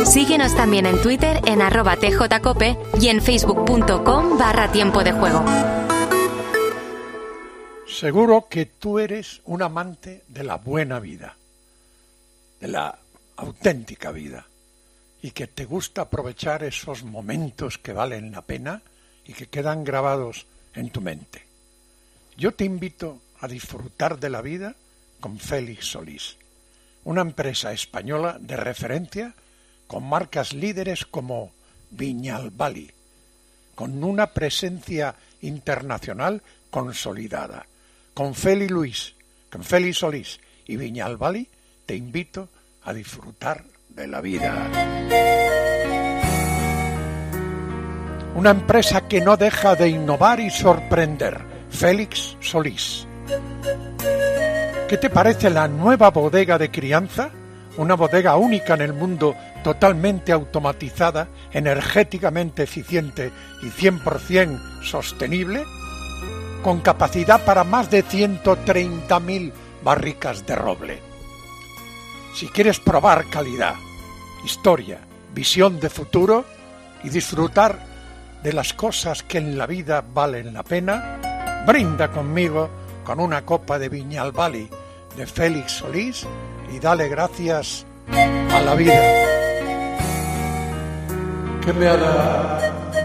Síguenos también en Twitter en @tjcope y en facebook.com/tiempo de juego. Seguro que tú eres un amante de la buena vida, de la auténtica vida, y que te gusta aprovechar esos momentos que valen la pena y que quedan grabados en tu mente. Yo te invito a disfrutar de la vida con Félix Solís, una empresa española de referencia con marcas líderes como Viñalbali, con una presencia internacional consolidada. Con Félix Solís y Viñalbali te invito a disfrutar de la vida. Una empresa que no deja de innovar y sorprender. Félix Solís. ¿Qué te parece la nueva bodega de crianza? Una bodega única en el mundo, totalmente automatizada, energéticamente eficiente y 100% sostenible, con capacidad para más de 130.000 barricas de roble. Si quieres probar calidad, historia, visión de futuro y disfrutar de las cosas que en la vida valen la pena, brinda conmigo con una copa de Viñalbali de Félix Solís y dale gracias a la vida que me ha dado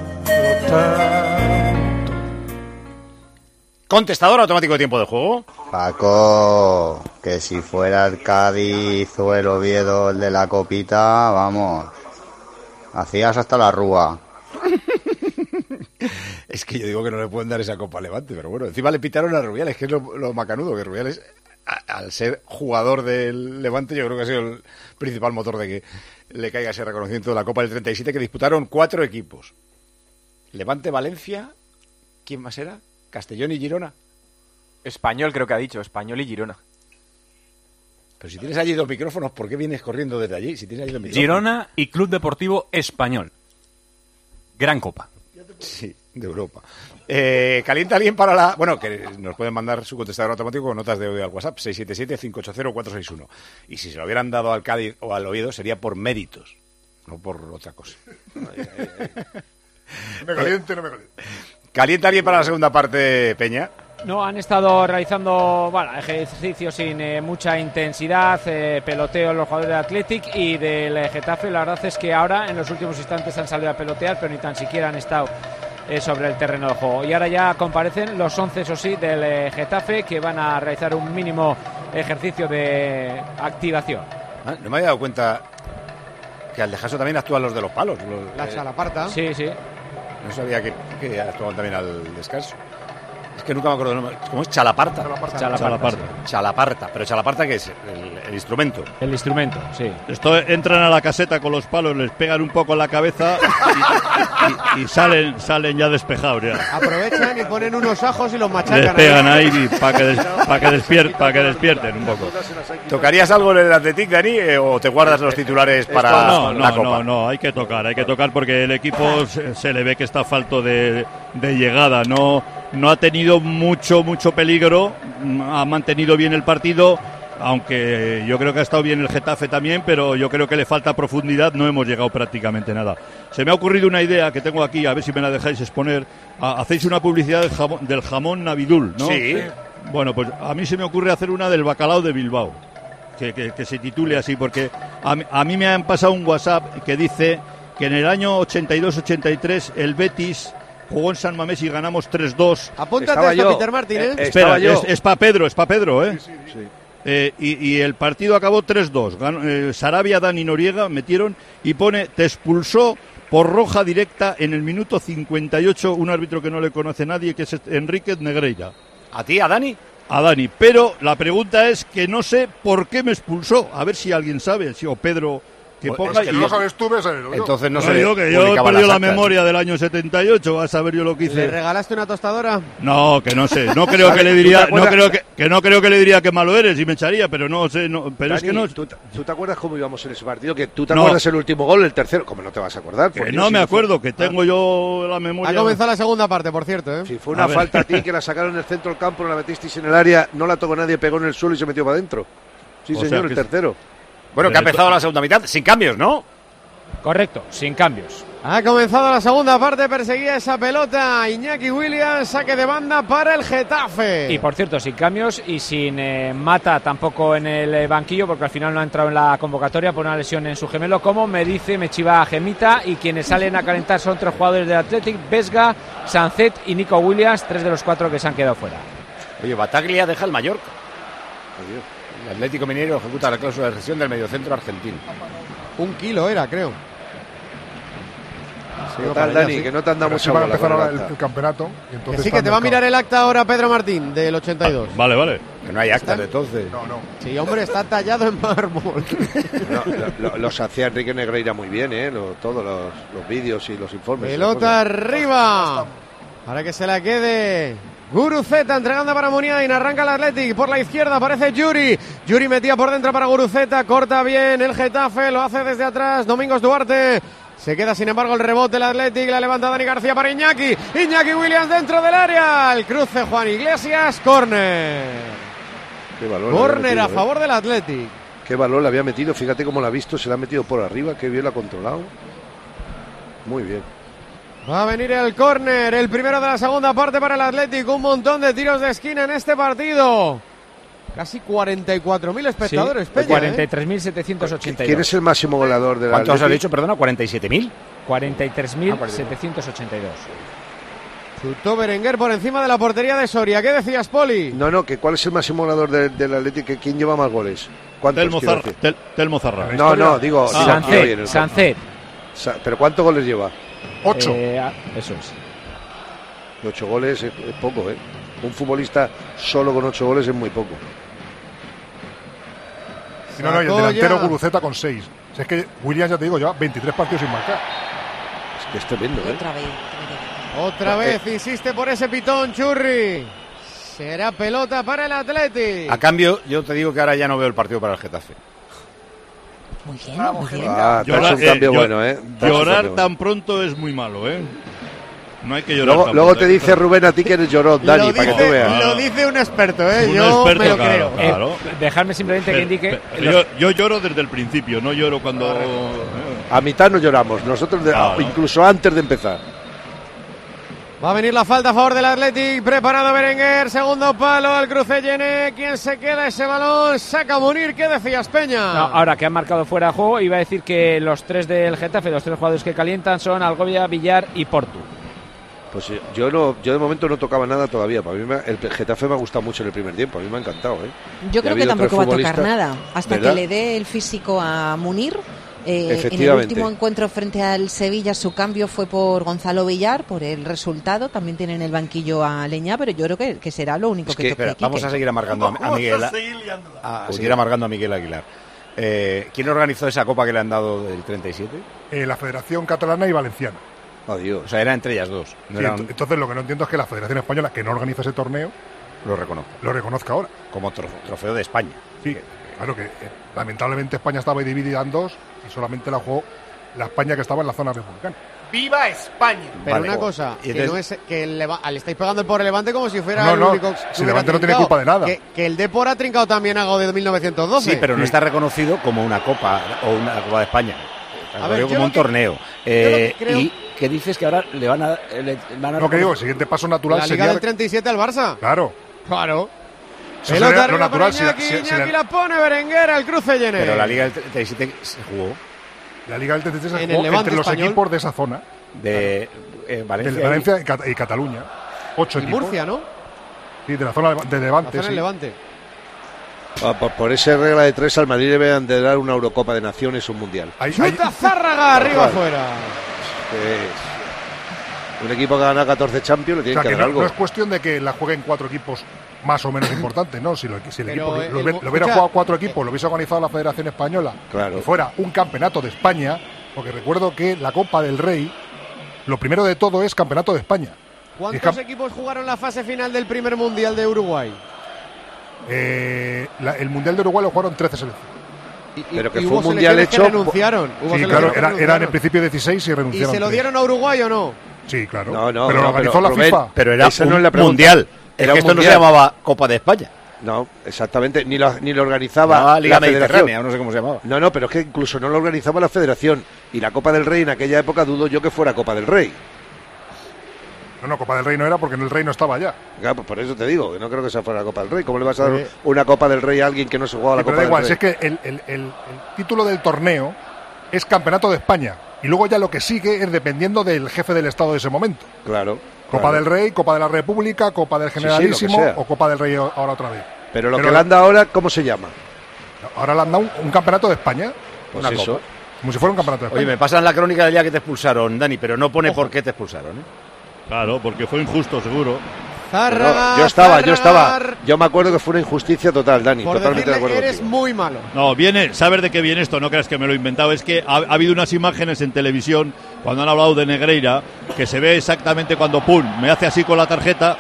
tanto. Contestador automático de tiempo de juego. Paco, que si fuera el Cádiz o el Oviedo el de la copita, vamos, hacías hasta la rúa. Es que yo digo que no le pueden dar esa copa a Levante, pero bueno, encima le pitaron a Rubiales, que es lo macanudo, que Rubiales, al ser jugador del Levante, yo creo que ha sido el principal motor de que le caiga ese reconocimiento de la Copa del 37, que disputaron 4 equipos. Levante, Valencia, ¿quién más era? Castellón y Girona. Español creo que ha dicho, Español y Girona. Pero si tienes allí 2 micrófonos, ¿por qué vienes corriendo desde allí? Si tienes allí 2 micrófonos. Girona y Club Deportivo Español. Gran copa. Sí, de Europa. ¿Calienta alguien para la...? Bueno, que nos pueden mandar su contestador automático con notas de audio al WhatsApp, 677-580-461. Y si se lo hubieran dado al Cádiz o al Oviedo, sería por méritos, no por otra cosa. Me caliente, no me caliente. ¿Calienta alguien para la segunda parte, Peña? No, han estado realizando ejercicios sin mucha intensidad, peloteo los jugadores del Athletic y del Getafe. La verdad es que ahora, en los últimos instantes, han salido a pelotear, pero ni tan siquiera han estado sobre el terreno de juego. Y ahora ya comparecen los 11, eso sí, del Getafe, que van a realizar un mínimo ejercicio de activación. No me había dado cuenta que al dejarse también actúan los de los palos. La chalaparta. Sí, sí. No sabía que actuaban también al descanso. Es que nunca me acuerdo del nombre. ¿Cómo es? Chalaparta. Chalaparta. Pero Chalaparta, ¿qué es? El instrumento. El instrumento, sí. Esto entran a la caseta con los palos, les pegan un poco en la cabeza y salen ya despejados. Ya. Aprovechan y ponen unos ajos y los machacan. Les pegan ahí para que despierten un poco. ¿Tocarías algo en el Athletic, Dani, o te guardas los titulares para la Copa? No, hay que tocar porque el equipo se le ve que está falto de llegada, no ha tenido mucho peligro, ha mantenido bien el partido, aunque yo creo que ha estado bien el Getafe también, pero yo creo que le falta profundidad, no hemos llegado prácticamente nada. Se me ha ocurrido una idea que tengo aquí, a ver si me la dejáis exponer. Hacéis una publicidad del jamón Navidul, ¿no? Sí. Bueno, pues a mí se me ocurre hacer una del bacalao de Bilbao, que se titule así, porque a mí me han pasado un WhatsApp que dice que en el año 82-83 el Betis jugó en San Mamés y ganamos 3-2. Apúntate esto, Peter Martín, ¿eh? Espera, es para Pedro, ¿eh? Sí. Y el partido acabó 3-2. Sarabia, Dani Noriega metieron y pone: te expulsó por roja directa en el minuto 58 un árbitro que no le conoce nadie, que es Enríquez Negreira. ¿A ti, a Dani? A Dani, pero la pregunta es que no sé por qué me expulsó. A ver si alguien sabe, o Pedro... Que ponga, es que no lo sabes tú, ves a verlo. Entonces no yo sé. Yo he perdido la memoria del año 78, vas a ver yo lo que hice. ¿Le regalaste una tostadora? No, que no sé. No creo que le diría, no creo que le diría que malo eres y me echaría, pero no sé, pero Dani, es que no. ¿Tú te acuerdas cómo íbamos en ese partido? Que tú te acuerdas el último gol, el tercero, ¿cómo no te vas a acordar? Que no me acuerdo, que tengo yo la memoria. Ha comenzado la segunda parte, por cierto, ¿eh? Si fue una falta a ti que la sacaron en el centro del campo, no la metisteis en el área, no la tocó nadie, pegó en el suelo y se metió para adentro. Sí, señor, el tercero. Bueno, que ha empezado la segunda mitad sin cambios, ¿no? Correcto, sin cambios. Ha comenzado la segunda parte, perseguía esa pelota Iñaki Williams, saque de banda para el Getafe. Y por cierto, sin cambios y sin Mata tampoco en el banquillo, porque al final no ha entrado en la convocatoria por una lesión en su gemelo, como me chiva Gemita, y quienes salen a calentar son 3 jugadores del Athletic: Vesga, Sancet y Nico Williams, 3 de los 4 que se han quedado fuera. Oye, Bataglia deja el Mallorca. El Atlético Mineiro ejecuta la cláusula de rescisión del mediocentro argentino. 1 kilo era, creo. ¿Qué tal, Dani? Que no te han dado mucha van a bola empezar con ahora el acta. el campeonato. Y entonces Que sí, que te va a mirar el acta ahora Pedro Martín, del 82. Vale. Que no hay actas de entonces. No. Sí, hombre, está tallado en mármol. Los hacía Enrique Negreira muy bien, todos los vídeos y los informes. Pelota arriba. Para que se la quede Guruceta, entregando para Muniain. Arranca el Athletic. Por la izquierda aparece Yuri. Yuri metía por dentro para Guruceta. Corta bien el Getafe. Lo hace desde atrás Domingos Duarte. Se queda, sin embargo, el rebote el Athletic. La levanta Dani García para Iñaki. Iñaki Williams dentro del área. El cruce Juan Iglesias. Córner. Córner a favor del Athletic. Qué balón le había metido. Fíjate cómo la ha visto. Se la ha metido por arriba. Qué bien la ha controlado. Muy bien. Va a venir el córner, el primero de la segunda parte para el Athletic. Un montón de tiros de esquina en este partido. Casi 44.000 espectadores, Sí, Peña, 43.782. ¿Quién es el máximo goleador del ¿Cuántos Athletic? has dicho, perdona? ¿47.000? 43.782. Chutó Berenguer por encima de la portería de Soria. ¿Qué decías, Poli? No, que ¿cuál es el máximo goleador del Athletic? ¿Quién lleva más goles? ¿Cuántos? Telmo Zarra. No, digo... Sancet. ¿Pero cuántos goles lleva? 8. Eso es. 8 goles es poco, Un futbolista solo con 8 goles es muy poco. Y el delantero Guruceta con 6. Si es que Williams, ya te digo, lleva 23 partidos sin marcar. Es que es tremendo, Otra vez, insiste por ese pitón, Churri. Será pelota para el Athletic. A cambio, yo te digo que ahora ya no veo el partido para el Getafe. Muy bien, muy bien. Es un cambio bueno, Llorar tan pronto es muy malo, No hay que llorar tan luego pronto. te dice Rubén a ti que eres llorón, Dani, para que tú veas. Lo dice un experto, Un yo experto, me lo claro, creo. claro. Dejarme simplemente que indique... Yo lloro desde el principio, no lloro cuando... A mitad no lloramos, nosotros incluso antes de empezar. Va a venir la falta a favor del Athletic. Preparado Berenguer. Segundo palo al cruce Llené. ¿Quién se queda ese balón? Saca Munir. ¿Qué decías, Peña? No, ahora que han marcado fuera de juego, iba a decir que los 3 del Getafe, los 3 jugadores que calientan son Algovia, Villar y Portu. Pues yo de momento no tocaba nada todavía. Para mí el Getafe me ha gustado mucho en el primer tiempo. A mí me ha encantado. Yo creo que tampoco va a tocar nada hasta ¿verdad? Que le dé el físico a Munir. En el último encuentro frente al Sevilla su cambio fue por Gonzalo Villar, por el resultado. También tiene en el banquillo a Leñá, pero yo creo que será lo único que toque. Vamos a seguir amargando a Miguel. Seguir amargando a Miguel Aguilar. ¿Quién organizó esa copa que le han dado del 37? La Federación Catalana y Valenciana. O sea, era entre ellas dos. No eran... Entonces lo que no entiendo es que la Federación Española, que no organiza ese torneo, lo reconozca ahora. Como trofeo de España. Sí, claro que lamentablemente España estaba dividida en dos y solamente la jugó la España que estaba en la zona republicana. ¡Viva España! Pero vale, una cosa, que no es que le estáis pegando por el Levante como si fuera el único. Si Levante no tiene culpa de nada. Que el Depor ha trincado también algo de 1912. Sí, pero no está reconocido como una copa o una Copa de España. A ver, como un torneo. Y ¿qué dices que ahora le van a No, que digo, el siguiente paso natural sería... ¿La Liga del 37 al Barça? Claro. Pelota arriba para Iñaki, la pone Berenguer al cruce Llené. Pero la Liga del 37 se jugó. La Liga del 37 se jugó entre los equipos de esa zona. De Valencia y Cataluña. 8 equipos. Murcia, ¿no? Sí, de la zona de Levante. La zona del Levante. Por esa regla de 3 al Madrid le deben de dar una Eurocopa de Naciones o un Mundial. ¡Chuta Zárraga! Arriba afuera. Un equipo que gana 14 Champions le tiene que dar algo. No es cuestión de que la jueguen 4 equipos más o menos importantes, ¿no? Si el equipo lo hubiera jugado 4 equipos, lo hubiese organizado la Federación Española, y fuera un campeonato de España, porque recuerdo que la Copa del Rey, lo primero de todo es campeonato de España. ¿Cuántos equipos jugaron la fase final del primer Mundial de Uruguay? El Mundial de Uruguay lo jugaron 13 selecciones. Pero que fue un mundial hecho. Renunciaron. Sí, claro, eran en principio 16 y renunciaron. ¿Y se lo dieron a Uruguay o no? Sí, claro. No, pero lo organizó la FIFA. Pero era un mundial. Es que esto no se llamaba Copa de España. No, exactamente, ni lo organizaba la Liga Federación. Mediterránea, no sé cómo se llamaba. No, pero es que incluso no lo organizaba la Federación. Y la Copa del Rey en aquella época dudo yo que fuera Copa del Rey. No, Copa del Rey no era porque en el Rey no estaba ya. Claro, pues por eso te digo, que no creo que esa fuera la Copa del Rey. ¿Cómo le vas a dar una Copa del Rey a alguien que no se jugaba la Copa del Rey? Si es que el título del torneo es Campeonato de España. Y luego ya lo que sigue es dependiendo del jefe del Estado de ese momento. Claro. Copa del Rey, Copa de la República, Copa del Generalísimo o Copa del Rey ahora otra vez. Pero lo que le han dado ahora, ¿cómo se llama? Ahora le han dado un Campeonato de España. Pues una eso. Copa. Como si fuera un Campeonato de España. Oye, me pasan la crónica del día que te expulsaron, Dani, pero no pone por qué te expulsaron, ¿eh? Claro, porque fue injusto, seguro. Zárraga, yo estaba. Yo me acuerdo que fue una injusticia total, Dani. Por totalmente de acuerdo eres contigo. muy malo. No, ¿sabes de qué viene esto? No creas que me lo he inventado. Es que ha habido unas imágenes en televisión, cuando han hablado de Negreira, que se ve exactamente cuando, pum, me hace así con la tarjeta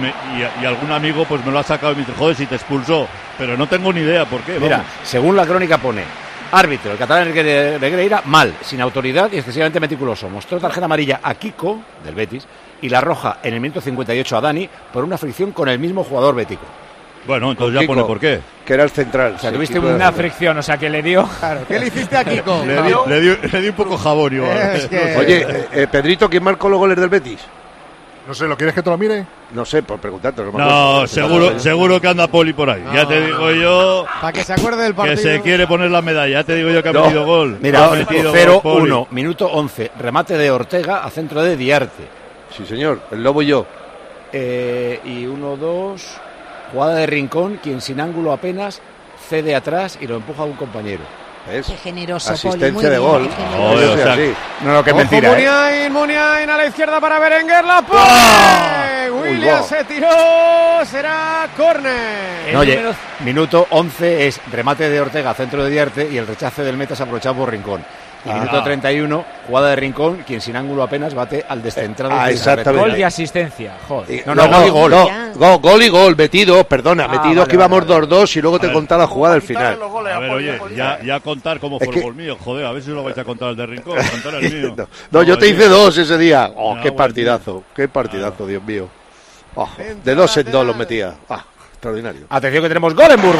y algún amigo pues me lo ha sacado y me dice, joder, si te expulsó. Pero no tengo ni idea por qué. Mira, vamos. según la crónica pone: árbitro, el catalán Negreira, mal, sin autoridad y excesivamente meticuloso. Mostró tarjeta amarilla a Kiko, del Betis, y la roja en el minuto 58 a Dani por una fricción con el mismo jugador bético. Bueno, entonces ya pone por qué. Que era el central. O sea, tuviste una fricción, o sea, que le dio... Claro, ¿qué le hiciste a Kiko? Le di un poco jabón igual. Oye, Pedrito, ¿quién marcó los goles del Betis? No sé, ¿lo quieres que te lo mire? No sé, por preguntarte. No, seguro que anda Poli por ahí. No, ya te digo yo. Para que se acuerde del partido. Que se quiere poner la medalla. Ya te digo yo que ha metido gol. Mira, 0-1, minuto 11. Remate de Ortega a centro de Diarte. Sí, señor, el Lobo y yo. Y 1-2. Jugada de Rincón, quien sin ángulo apenas cede atrás y lo empuja a un compañero. Qué generoso, asistencia Poli, de gol. No, lo que es mentira. Muniain a la izquierda para Berenguer, la pone. William se tiró, será córner. No, oye, minuto 11 es remate de Ortega, centro de Diarte, y el rechace del meta es aprovechado por Rincón. Y minuto 31, jugada de Rincón, quien sin ángulo apenas bate al descentrado. Gol y asistencia, joder. Gol y gol, metido que íbamos 2-2 y luego te contaba la jugada al final. A ver, oye, ya contar cómo fue el gol mío, joder, a ver si lo vais a contar el de Rincón, contar el mío. No, yo te hice 2 ese día. Qué partidazo, Dios mío. De 2 en 2 los metía. Extraordinario. Atención que tenemos gol en Burgos.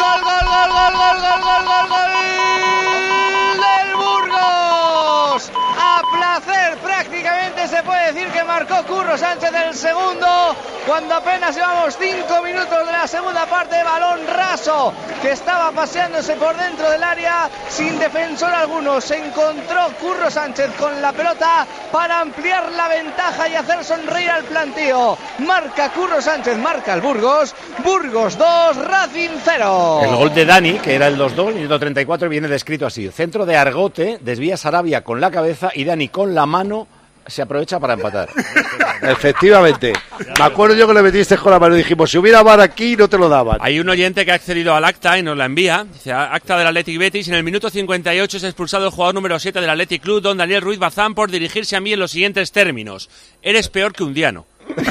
A placer, prácticamente se puede decir que marcó Curro Sánchez el segundo, cuando apenas llevamos 5 minutos de la segunda parte. Balón raso que estaba paseándose por dentro del área sin defensor alguno. Se encontró Curro Sánchez con la pelota para ampliar la ventaja y hacer sonreír al plantío. Marca Curro Sánchez, marca el Burgos 2, Racing 0. El gol de Dani, que era el 2-2, minuto 34, viene descrito así: centro de Argote, desvía Sarabia con la cabeza y Dani con la mano se aprovecha para empatar. Efectivamente. Me acuerdo yo que le metiste con la mano y dijimos, si hubiera VAR aquí no te lo daban. Hay un oyente que ha accedido al acta y nos la envía. Dice, acta del Athletic Betis. En el minuto 58 es expulsado el jugador número 7 del Athletic Club, don Daniel Ruiz Bazán, por dirigirse a mí en los siguientes términos: eres peor que un diano.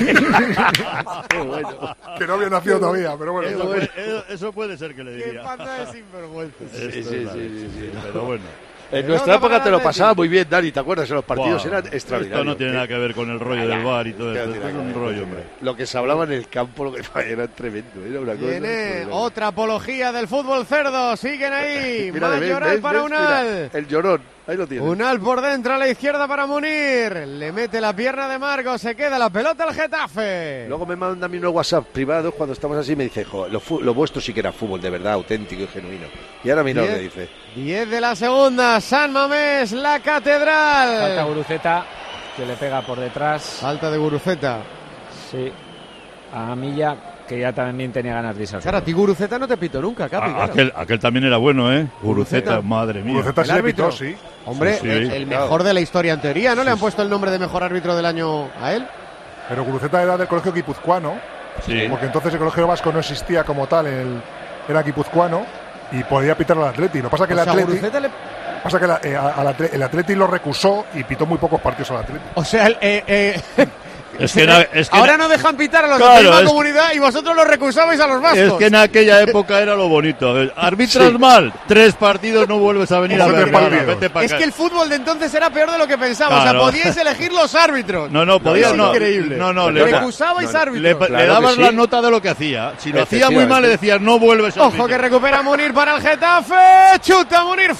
Que no había nacido todavía, pero bueno. Eso puede ser que le diría. Qué panda de sinvergüenza. Sí, pero bueno. En nuestra época te lo pasaba muy bien, Dani, ¿te acuerdas? En los partidos eran extraordinarios. Esto no tiene nada que ver con el rollo del VAR y todo esto. Esto es un rollo, hombre. Lo que se hablaba en el campo, lo que era tremendo. Era una cosa. Viene otra apología del fútbol cerdo. Siguen ahí. Mayoral para Unal. El llorón. Ahí lo tiene. Unal por dentro a la izquierda para Munir. Le mete la pierna de Marcos. Se queda la pelota al Getafe. Luego me manda a mí unos WhatsApp privados cuando estamos así. Me dice, joder, lo vuestro sí que era fútbol de verdad, auténtico y genuino. Y ahora mira lo que dice. 10 de la segunda. San Mamés, la Catedral. Falta Guruceta, que le pega por detrás. Falta de Guruceta. Sí. A Milla, que ya también tenía ganas de irse. Claro, a ti Guruceta no te pito nunca, Capi. Aquel también era bueno, ¿eh? Guruceta, madre mía. Guruceta sí le pitó, sí. Hombre, sí. El mejor de la historia en teoría, ¿no? Le han puesto el nombre de mejor árbitro del año a él. Pero Guruceta era del colegio guipuzcoano, porque entonces el colegio vasco no existía como tal, era guipuzcoano y podía pitar al Atleti. Lo que pasa que el Atleti lo recusó y pitó muy pocos partidos al Atleti. O sea, Ahora no dejan pitar a los de la misma comunidad y vosotros los recusabais a los vascos. Es que en aquella época era lo bonito. Arbitras mal, 3 partidos, no vuelves a venir a ver. Es que el fútbol de entonces era peor de lo que pensaba. Claro. O sea, podíais elegir los árbitros. No, podías. Es increíble. Recusabais árbitros. Le dabas la nota de lo que hacía. Si lo hacía muy mal, le decías, no vuelves a Ojo que recupera Munir para el Getafe. Chuta Munir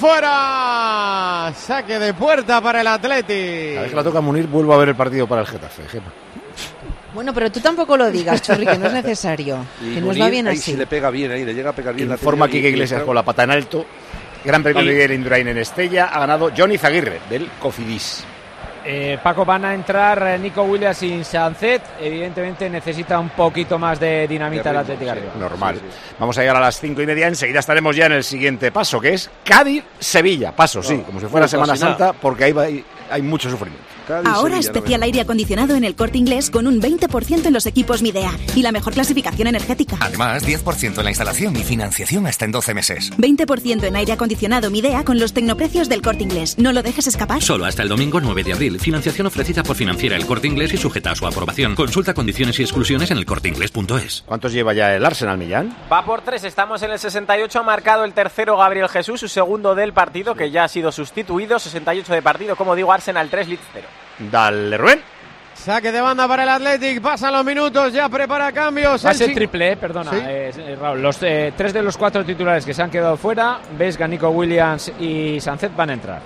fuera. Saque de puerta para el Athletic. Cada vez que la toca Munir, vuelvo a ver el partido para el Getafe, Gemma. Bueno, pero tú tampoco lo digas, Churri, que no es necesario. Que nos va bien así. Si le pega bien ahí, le llega a pegar bien. Informa Quique Iglesias con la pata en alto. Gran Premio de Miguel Indurain en Estella. Ha ganado Johnny Zaguirre del Cofidis. Paco, van a entrar Nico Williams y Sancet. Evidentemente necesita un poquito más de dinamita el Atlético arriba. Normal. Vamos a llegar a las 5:30. Enseguida estaremos ya en el siguiente paso, que es Cádiz-Sevilla. Paso, sí, como si fuera Semana Santa, porque ahí hay mucho sufrimiento. Ahora especial aire acondicionado en el Corte Inglés con un 20% en los equipos Midea y la mejor clasificación energética. Además, 10% en la instalación y financiación hasta en 12 meses. 20% en aire acondicionado Midea con los tecnoprecios del Corte Inglés. No lo dejes escapar. Solo hasta el domingo 9 de abril. Financiación ofrecida por Financiera El Corte Inglés y sujeta a su aprobación. Consulta condiciones y exclusiones en elcorteinglés.es. ¿Cuántos lleva ya el Arsenal, Millán? Va por 3, estamos en el 68, ha marcado el tercero Gabriel Jesús, su segundo del partido, que ya ha sido sustituido. 68 de partido, como digo, Arsenal 3, Leeds 0. Dale, Rubén. Saque de banda para el Athletic, pasan los minutos, ya prepara cambios. Va a ser triple, perdona, ¿sí? Raúl. Los 3 de los 4 titulares que se han quedado fuera, Vesga, Nico Williams y Sancet van a entrar.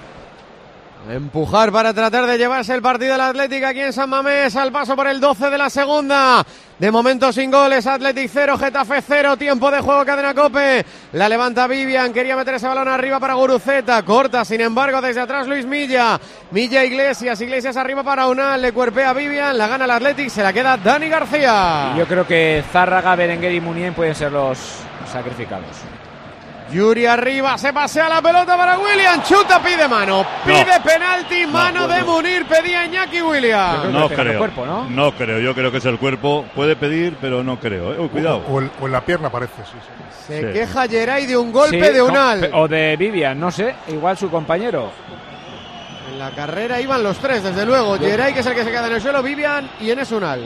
Empujar para tratar de llevarse el partido al Athletic aquí en San Mamés, al paso por el 12 de la segunda. De momento sin goles, Athletic 0, Getafe 0, tiempo de juego, Cadena COPE. La levanta Vivian, quería meter ese balón arriba para Guruceta, corta, sin embargo, desde atrás Luis Milla. Milla Iglesias arriba para Unal, le cuerpea Vivian, la gana el Athletic, se la queda Dani García. Y yo creo que Zárraga, Berenguer y Munier pueden ser los sacrificados. Yuri arriba, se pasea la pelota para William, chuta, pide mano, pide penalti, mano de Munir, pedía Iñaki Williams. No creo, no creo, yo creo que es el cuerpo, puede pedir, pero no creo, cuidado. O en la pierna parece, sí. Se queja Geray de un golpe de Unal. O de Vivian, no sé, igual su compañero. En la carrera iban los 3, desde luego, Geray, que es el que se queda en el suelo, Vivian y Enes Unal.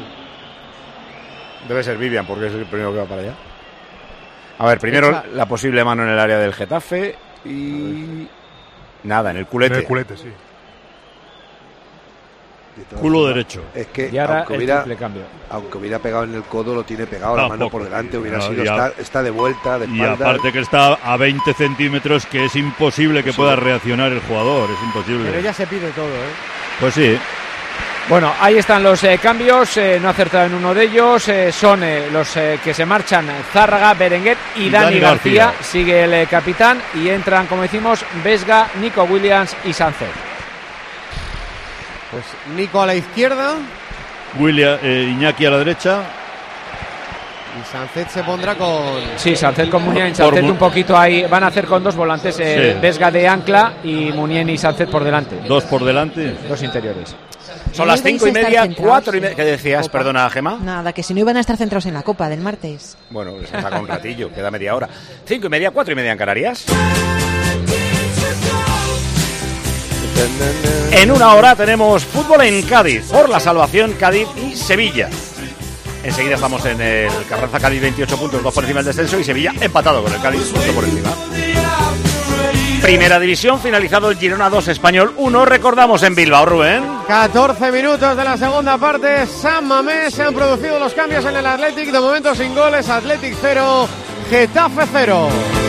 Debe ser Vivian, porque es el primero que va para allá. A ver, primero la posible mano en el área del Getafe y... nada, en el culete. En el culete, sí. Culo derecho. Es que y ahora aunque hubiera pegado en el codo, lo tiene pegado, la mano por delante, hubiera sido, está de vuelta, de espalda. Y aparte que está a 20 centímetros, que es imposible que pueda reaccionar el jugador, es imposible. Pero ya se pide todo, Pues sí. Bueno, ahí están los cambios, no ha acertado en uno de ellos, son los que se marchan Zárraga, Berenguer y Dani García. Sigue el capitán y entran, como decimos, Vesga, Nico Williams y Sancet. Pues Nico a la izquierda, Iñaki a la derecha. Y Sancet se pondrá con... Sí, Sancet con Muniain y Sancet un poquito ahí. Van a hacer con 2 volantes, Vesga de ancla y Muniain y Sancet por delante. 2 por delante. 2 interiores. Son las 5:30, 4:30. ¿Qué decías? Copa. Perdona, Gemma. Nada, que si no iban a estar centrados en la Copa del martes. Bueno, les saca un ratillo, queda media hora. 5:30, 4:30 en Canarias. En una hora tenemos fútbol en Cádiz, por la salvación Cádiz y Sevilla. Enseguida estamos en el Carranza Cádiz 28 puntos, 2 por encima del descenso y Sevilla empatado con el Cádiz 8 por encima. Primera división, finalizado el Girona 2, Español 1, recordamos en Bilbao, Rubén. 14 minutos de la segunda parte, San Mamés, se han producido los cambios en el Athletic, de momento sin goles, Athletic 0, Getafe 0.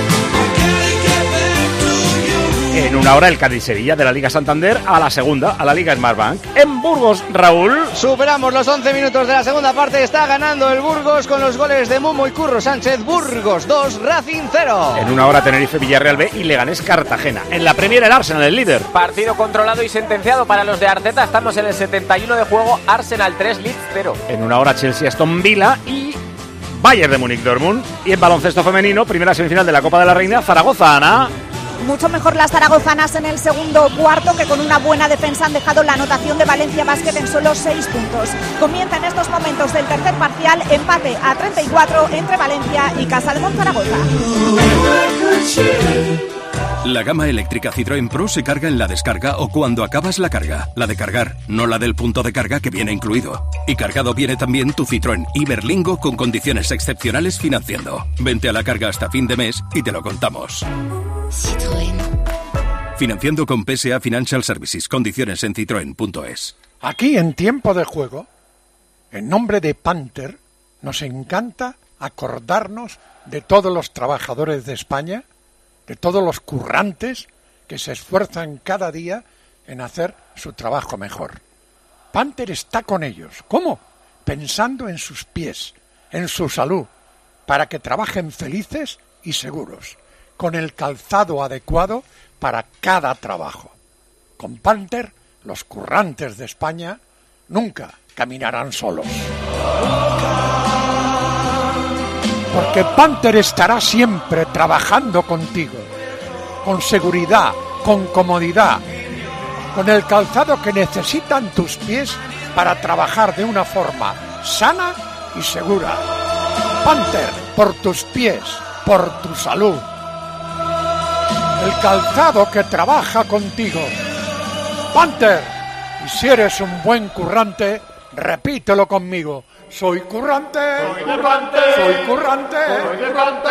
En una hora el Cádiz-Sevilla de la Liga Santander a la segunda, a la Liga Smartbank. En Burgos, Raúl. Superamos los 11 minutos de la segunda parte, está ganando el Burgos con los goles de Momo y Curro Sánchez. Burgos 2, Racing 0. En una hora Tenerife-Villarreal B y Leganés-Cartagena. En la Premier el Arsenal, el líder. Partido controlado y sentenciado para los de Arteta, estamos en el 71 de juego, Arsenal 3, Leeds 0. En una hora Chelsea-Aston Villa y Bayern de Múnich-Dortmund. Y en baloncesto femenino, primera semifinal de la Copa de la Reina, Zaragoza, Ana. Mucho mejor las zaragozanas en el segundo cuarto, que con una buena defensa han dejado la anotación de Valencia Basket en solo 6 puntos. Comienza en estos momentos del tercer parcial, empate a 34 entre Valencia y Casa de Monzaragoza. La gama eléctrica Citroën Pro se carga en la descarga o cuando acabas la carga. La de cargar, no la del punto de carga que viene incluido. Y cargado viene también tu Citroën Iberlingo con condiciones excepcionales financiando. Vente a la carga hasta fin de mes y te lo contamos. Citroën. Financiando con PSA Financial Services. Condiciones en citroen.es. Aquí en Tiempo de Juego, en nombre de Panther, nos encanta acordarnos de todos los trabajadores de España, de todos los currantes que se esfuerzan cada día en hacer su trabajo mejor. Panther está con ellos. ¿Cómo? Pensando en sus pies, en su salud, para que trabajen felices y seguros, con el calzado adecuado para cada trabajo. Con Panther, los currantes de España nunca caminarán solos. Porque Panther estará siempre trabajando contigo, con seguridad, con comodidad, con el calzado que necesitan tus pies para trabajar de una forma sana y segura. Panther, por tus pies, por tu salud. El calzado que trabaja contigo. Panther, y si eres un buen currante, repítelo conmigo. Soy currante, soy currante, soy currante, soy currante.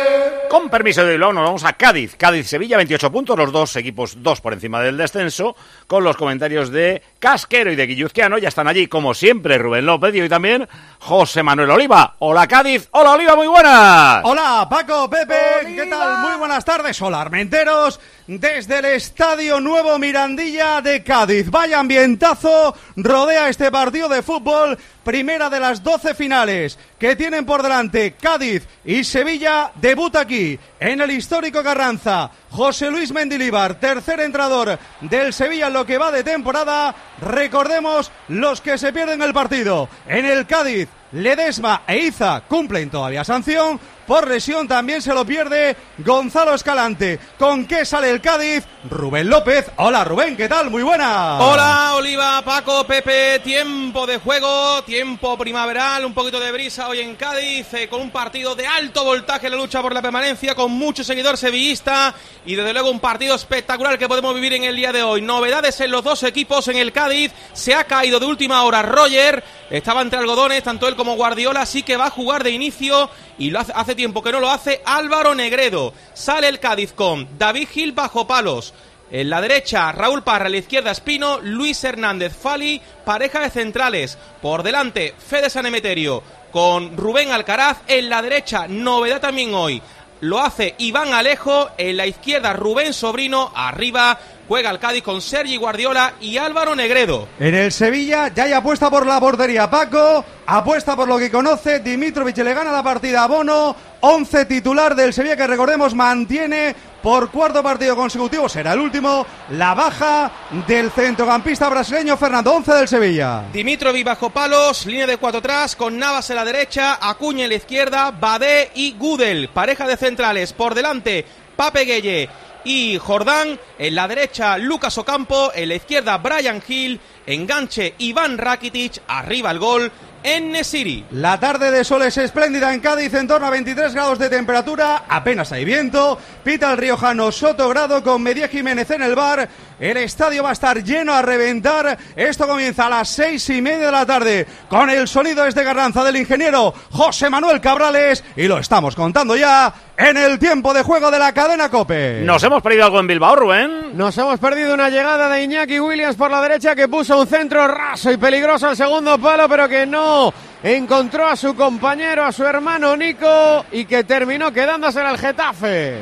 Con permiso de Bilbao, nos vamos a Cádiz. Cádiz-Sevilla, 28 puntos, los dos equipos 2 por encima del descenso, con los comentarios de Casquero y de Guilluzquiano. Ya están allí, como siempre, Rubén López y hoy también José Manuel Oliva. Hola Cádiz, hola Oliva, muy buenas. Hola Paco, Pepe, Oliva. ¿Qué tal? Muy buenas tardes, hola Armenteros, desde el Estadio Nuevo Mirandilla de Cádiz. Vaya ambientazo rodea este partido de fútbol, primera de las 12 finales que tienen por delante Cádiz y Sevilla. Debuta aquí, en el histórico Carranza, José Luis Mendilibar, tercer entrenador del Sevilla en lo que va de temporada. Recordemos los que se pierden el partido. En el Cádiz, Ledesma e Iza cumplen todavía sanción. Por lesión también se lo pierde Gonzalo Escalante. ¿Con qué sale el Cádiz? Rubén López. Hola Rubén, ¿qué tal? Muy buena. Hola Oliva, Paco, Pepe. Tiempo de juego, tiempo primaveral, un poquito de brisa hoy en Cádiz, con un partido de alto voltaje en la lucha por la permanencia, con mucho seguidor sevillista y desde luego un partido espectacular que podemos vivir en el día de hoy. Novedades en los dos equipos. En el Cádiz se ha caído de última hora Roger, estaba entre algodones, tanto él como Guardiola, así que va a jugar de inicio y lo hace tiempo que no lo hace Álvaro Negredo. Sale el Cádiz con David Gil bajo palos. En la derecha, Raúl Parra, en la izquierda, Espino, Luis Hernández, Fali, pareja de centrales. Por delante, Fede San Emeterio con Rubén Alcaraz. En la derecha, novedad también hoy, lo hace Iván Alejo. En la izquierda, Rubén Sobrino. Arriba juega el Cádiz con Sergi Guardiola y Álvaro Negredo. En el Sevilla ya hay apuesta por la portería. Paco apuesta por lo que conoce. Dimitrovic le gana la partida a Bono. 11 titular del Sevilla, que recordemos mantiene por cuarto partido consecutivo, será el último, la baja del centrocampista brasileño Fernando. 11 del Sevilla. Dimitrovic bajo palos, línea de 4 atrás, con Navas en la derecha, Acuña en la izquierda, Badé y Gudel, pareja de centrales. Por delante, Pape Gueye y Jordán. En la derecha, Lucas Ocampo. En la izquierda, Brian Hill. Enganche, Iván Rakitic. Arriba el gol, En-Nesyri. La tarde de sol es espléndida en Cádiz, en torno a 23 grados de temperatura, apenas hay viento. Pita el riojano Sotogrado con Medía Jiménez en el bar. El estadio va a estar lleno a reventar. Esto comienza a las 6:30 de la tarde con el sonido desde Carranza del ingeniero José Manuel Cabrales, y lo estamos contando ya en el tiempo de juego de la cadena COPE. ¿Nos hemos perdido algo en Bilbao, Rubén? Nos hemos perdido una llegada de Iñaki Williams por la derecha, que puso un centro raso y peligroso al segundo palo, pero que no encontró a su compañero, a su hermano Nico, y que terminó quedándose en el Getafe.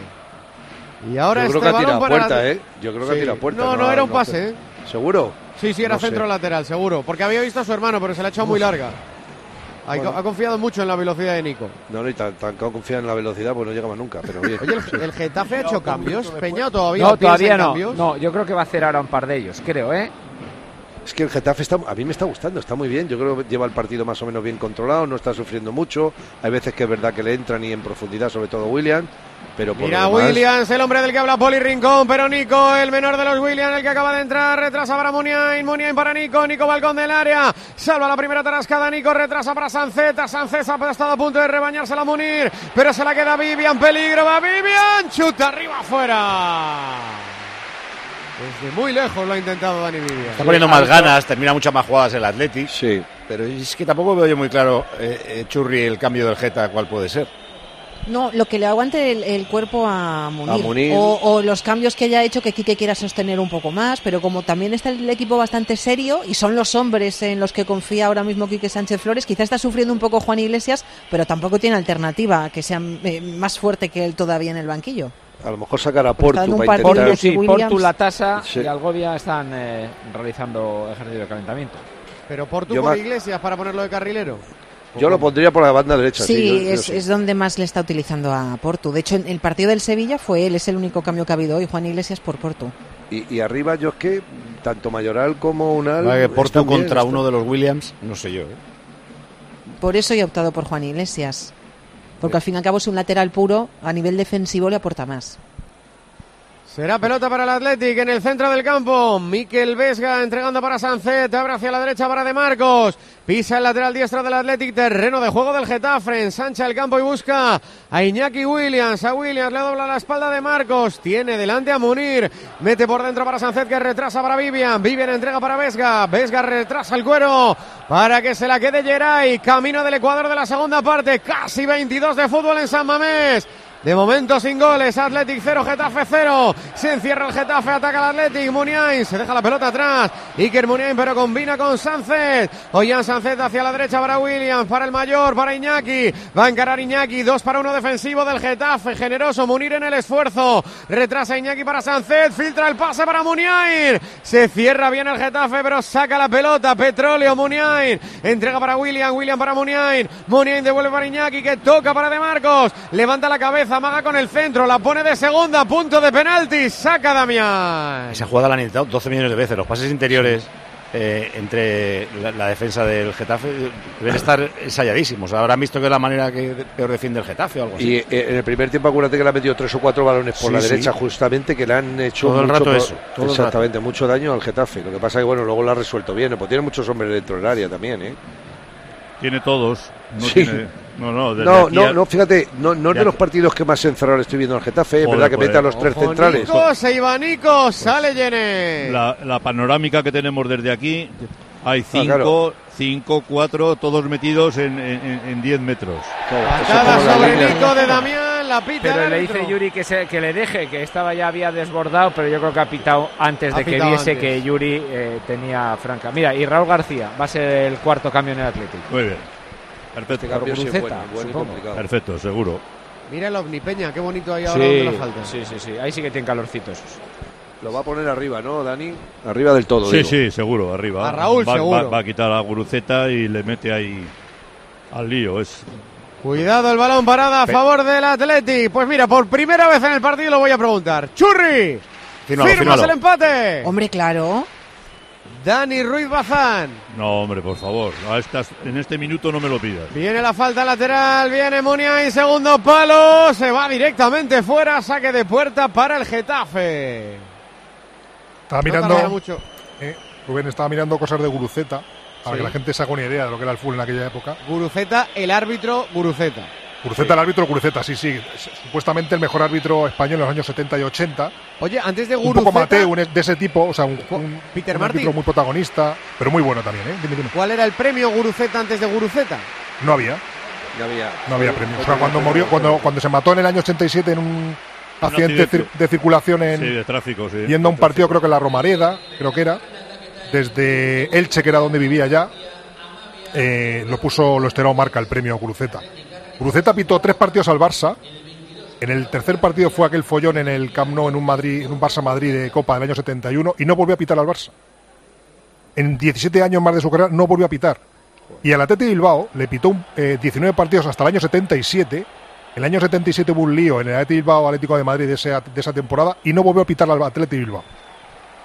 Y ahora yo creo que ha tirado puerta, ¿eh? Yo creo que ha tirado puerta. No, era un pase, ¿eh? ¿Seguro? Sí, era centro lateral, seguro. Porque había visto a su hermano, pero se la ha echado muy larga. Ha confiado mucho en la velocidad de Nico. No, y tan confiado en la velocidad, pues no llega más nunca, pero bien. Oye, ¿el Getafe ha hecho cambios? ¿Peñao todavía? No, todavía no. No, yo creo que va a hacer ahora un par de ellos, creo, ¿eh? Es que el Getafe a mí me está gustando, está muy bien. Yo creo que lleva el partido más o menos bien controlado, no está sufriendo mucho. Hay veces que es verdad que le entran y en profundidad, sobre todo Williams. Pero por mira, lo demás... Williams, el hombre del que habla Poli Rincón, pero Nico, el menor de los Williams, el que acaba de entrar, retrasa para Muniain para Nico Balcón del área, salva la primera tarascada, Nico retrasa para Sancet ha estado a punto de rebañársela a Munir, pero se la queda Vivian, peligro, va Vivian, chuta arriba afuera. Desde muy lejos lo ha intentado Dani Vivian. Está poniendo más ganas, termina muchas más jugadas el Athletic. Sí. Pero es que tampoco veo yo muy claro, Churri, el cambio del Geta, cuál puede ser. No, lo que le aguante el cuerpo a Munir. O los cambios que haya hecho que Quique quiera sostener un poco más, pero como también está el equipo bastante serio y son los hombres en los que confía ahora mismo Quique Sánchez Flores, quizá está sufriendo un poco Juan Iglesias, pero tampoco tiene alternativa que sea más fuerte que él todavía en el banquillo. A lo mejor sacar a Portu para intentar... Portu, La Tasa y Algovia están realizando ejercicio de calentamiento. Pero Portu por Iglesias para ponerlo de carrilero. Yo lo pondría por la banda derecha. Sí, es donde más le está utilizando a Portu. De hecho, en el partido del Sevilla fue él, es el único cambio que ha habido hoy, Juan Iglesias por Portu. Y arriba yo es que tanto Mayoral como Unal... Portu contra uno de los Williams, no sé yo. Por eso he optado por Juan Iglesias. Porque al fin y al cabo es un lateral puro, a nivel defensivo le aporta más. Será pelota para el Athletic en el centro del campo. Mikel Vesga entregando para Sancet. Abre hacia la derecha para De Marcos. Pisa el lateral diestro del Athletic. Terreno de juego del Getafe. Ensancha el campo y busca a Iñaki Williams. A Williams le dobla la espalda de Marcos. Tiene delante a Munir. Mete por dentro para Sancet que retrasa para Vivian. Vivian entrega para Vesga. Vesga retrasa el cuero para que se la quede Geray. Camino del Ecuador de la segunda parte. Casi 22 de fútbol en San Mamés. De momento sin goles, Athletic 0, Getafe 0. Se encierra el Getafe, ataca el Athletic. Muniain se deja la pelota atrás. Iker Muniain, pero combina con Sánchez. Ollán Sánchez hacia la derecha para Williams, para el mayor, para Iñaki. Va a encarar Iñaki, 2 para 1 defensivo del Getafe. Generoso, Munir en el esfuerzo. Retrasa Iñaki para Sánchez, filtra el pase para Muniain. Se cierra bien el Getafe, pero saca la pelota. Petróleo, Muniain. Entrega para William para Muniain. Muniain devuelve para Iñaki, que toca para De Marcos. Levanta la cabeza. Amaga con el centro, la pone de segunda, punto de penalti, saca Damián. Esa jugada la han intentado 12 millones de veces. Los pases interiores entre la defensa del Getafe deben estar ensayadísimos. Ahora han visto que es la manera que peor defiende el Getafe o algo así. Y en el primer tiempo acuérdate que le han metido 3 o 4 balones por la derecha justamente, que le han hecho todo el rato eso. Exactamente, mucho daño al Getafe. Lo que pasa es que bueno, luego lo ha resuelto bien, pues tiene muchos hombres dentro del área también, Tiene todos. No sí. Tiene... No, fíjate, no es de los partidos que más encerrado estoy viendo al Getafe, es verdad que mete a los 3 centrales. Nico, se iba Nico, sale Llene. La panorámica que tenemos desde aquí, hay 5, 4, todos metidos en 10 metros. Patada sobre Nico de Damián, la pita. Pero le dice Yuri que le deje, que había desbordado, pero yo creo que ha pitado antes de que viese que Yuri tenía franca. Mira, y Raúl García va a ser el cuarto cambio en el Atlético. Muy bien. Perfecto. Perfecto, seguro. Mira el Ovni Peña, qué bonito ahí ahora donde la falta. Sí. Ahí sí que tiene calorcitos. Lo va a poner arriba, ¿no, Dani? Arriba del todo. Sí, seguro, arriba. A Raúl seguro. Va a quitar a Guruceta y le mete ahí al lío. Cuidado, el balón parada a favor del Athletic. Pues mira, por primera vez en el partido lo voy a preguntar. ¡Churri! ¿Firmas el empate? Hombre, claro. Dani Ruiz Bazán. No, hombre, por favor. En este minuto no me lo pidas. Viene la falta lateral, viene Muniain, segundo palo. Se va directamente fuera, saque de puerta para el Getafe. Estaba mirando. Rubén estaba mirando cosas de Guruceta para que la gente se haga una idea de lo que era el fútbol en aquella época. Guruceta, el árbitro Guruceta. El árbitro Guruceta, sí. Supuestamente el mejor árbitro español en los años 70 y 80. Oye, antes de Guruceta... Un poco Mateo, de ese tipo, o sea, un Peter Martin. Árbitro muy protagonista, pero muy bueno también, Dime. ¿Cuál era el premio Guruceta antes de Guruceta? No había premio. O sea, cuando murió, cuando se mató en el año 87 en un accidente de circulación de tráfico, yendo a un partido, creo que en la Romareda, desde Elche, que era donde vivía ya, lo estiró marca el premio Guruceta. Guruceta pitó 3 partidos al Barça. En el tercer partido fue aquel follón en el Camp Nou, en un Barça-Madrid de Copa del año 71, y no volvió a pitar al Barça. En 17 años más de su carrera no volvió a pitar. Y al Athletic Bilbao le pitó 19 partidos hasta el año 77. El año 77 hubo un lío en el Athletic Bilbao Atlético de Madrid de esa temporada y no volvió a pitar al Athletic Bilbao.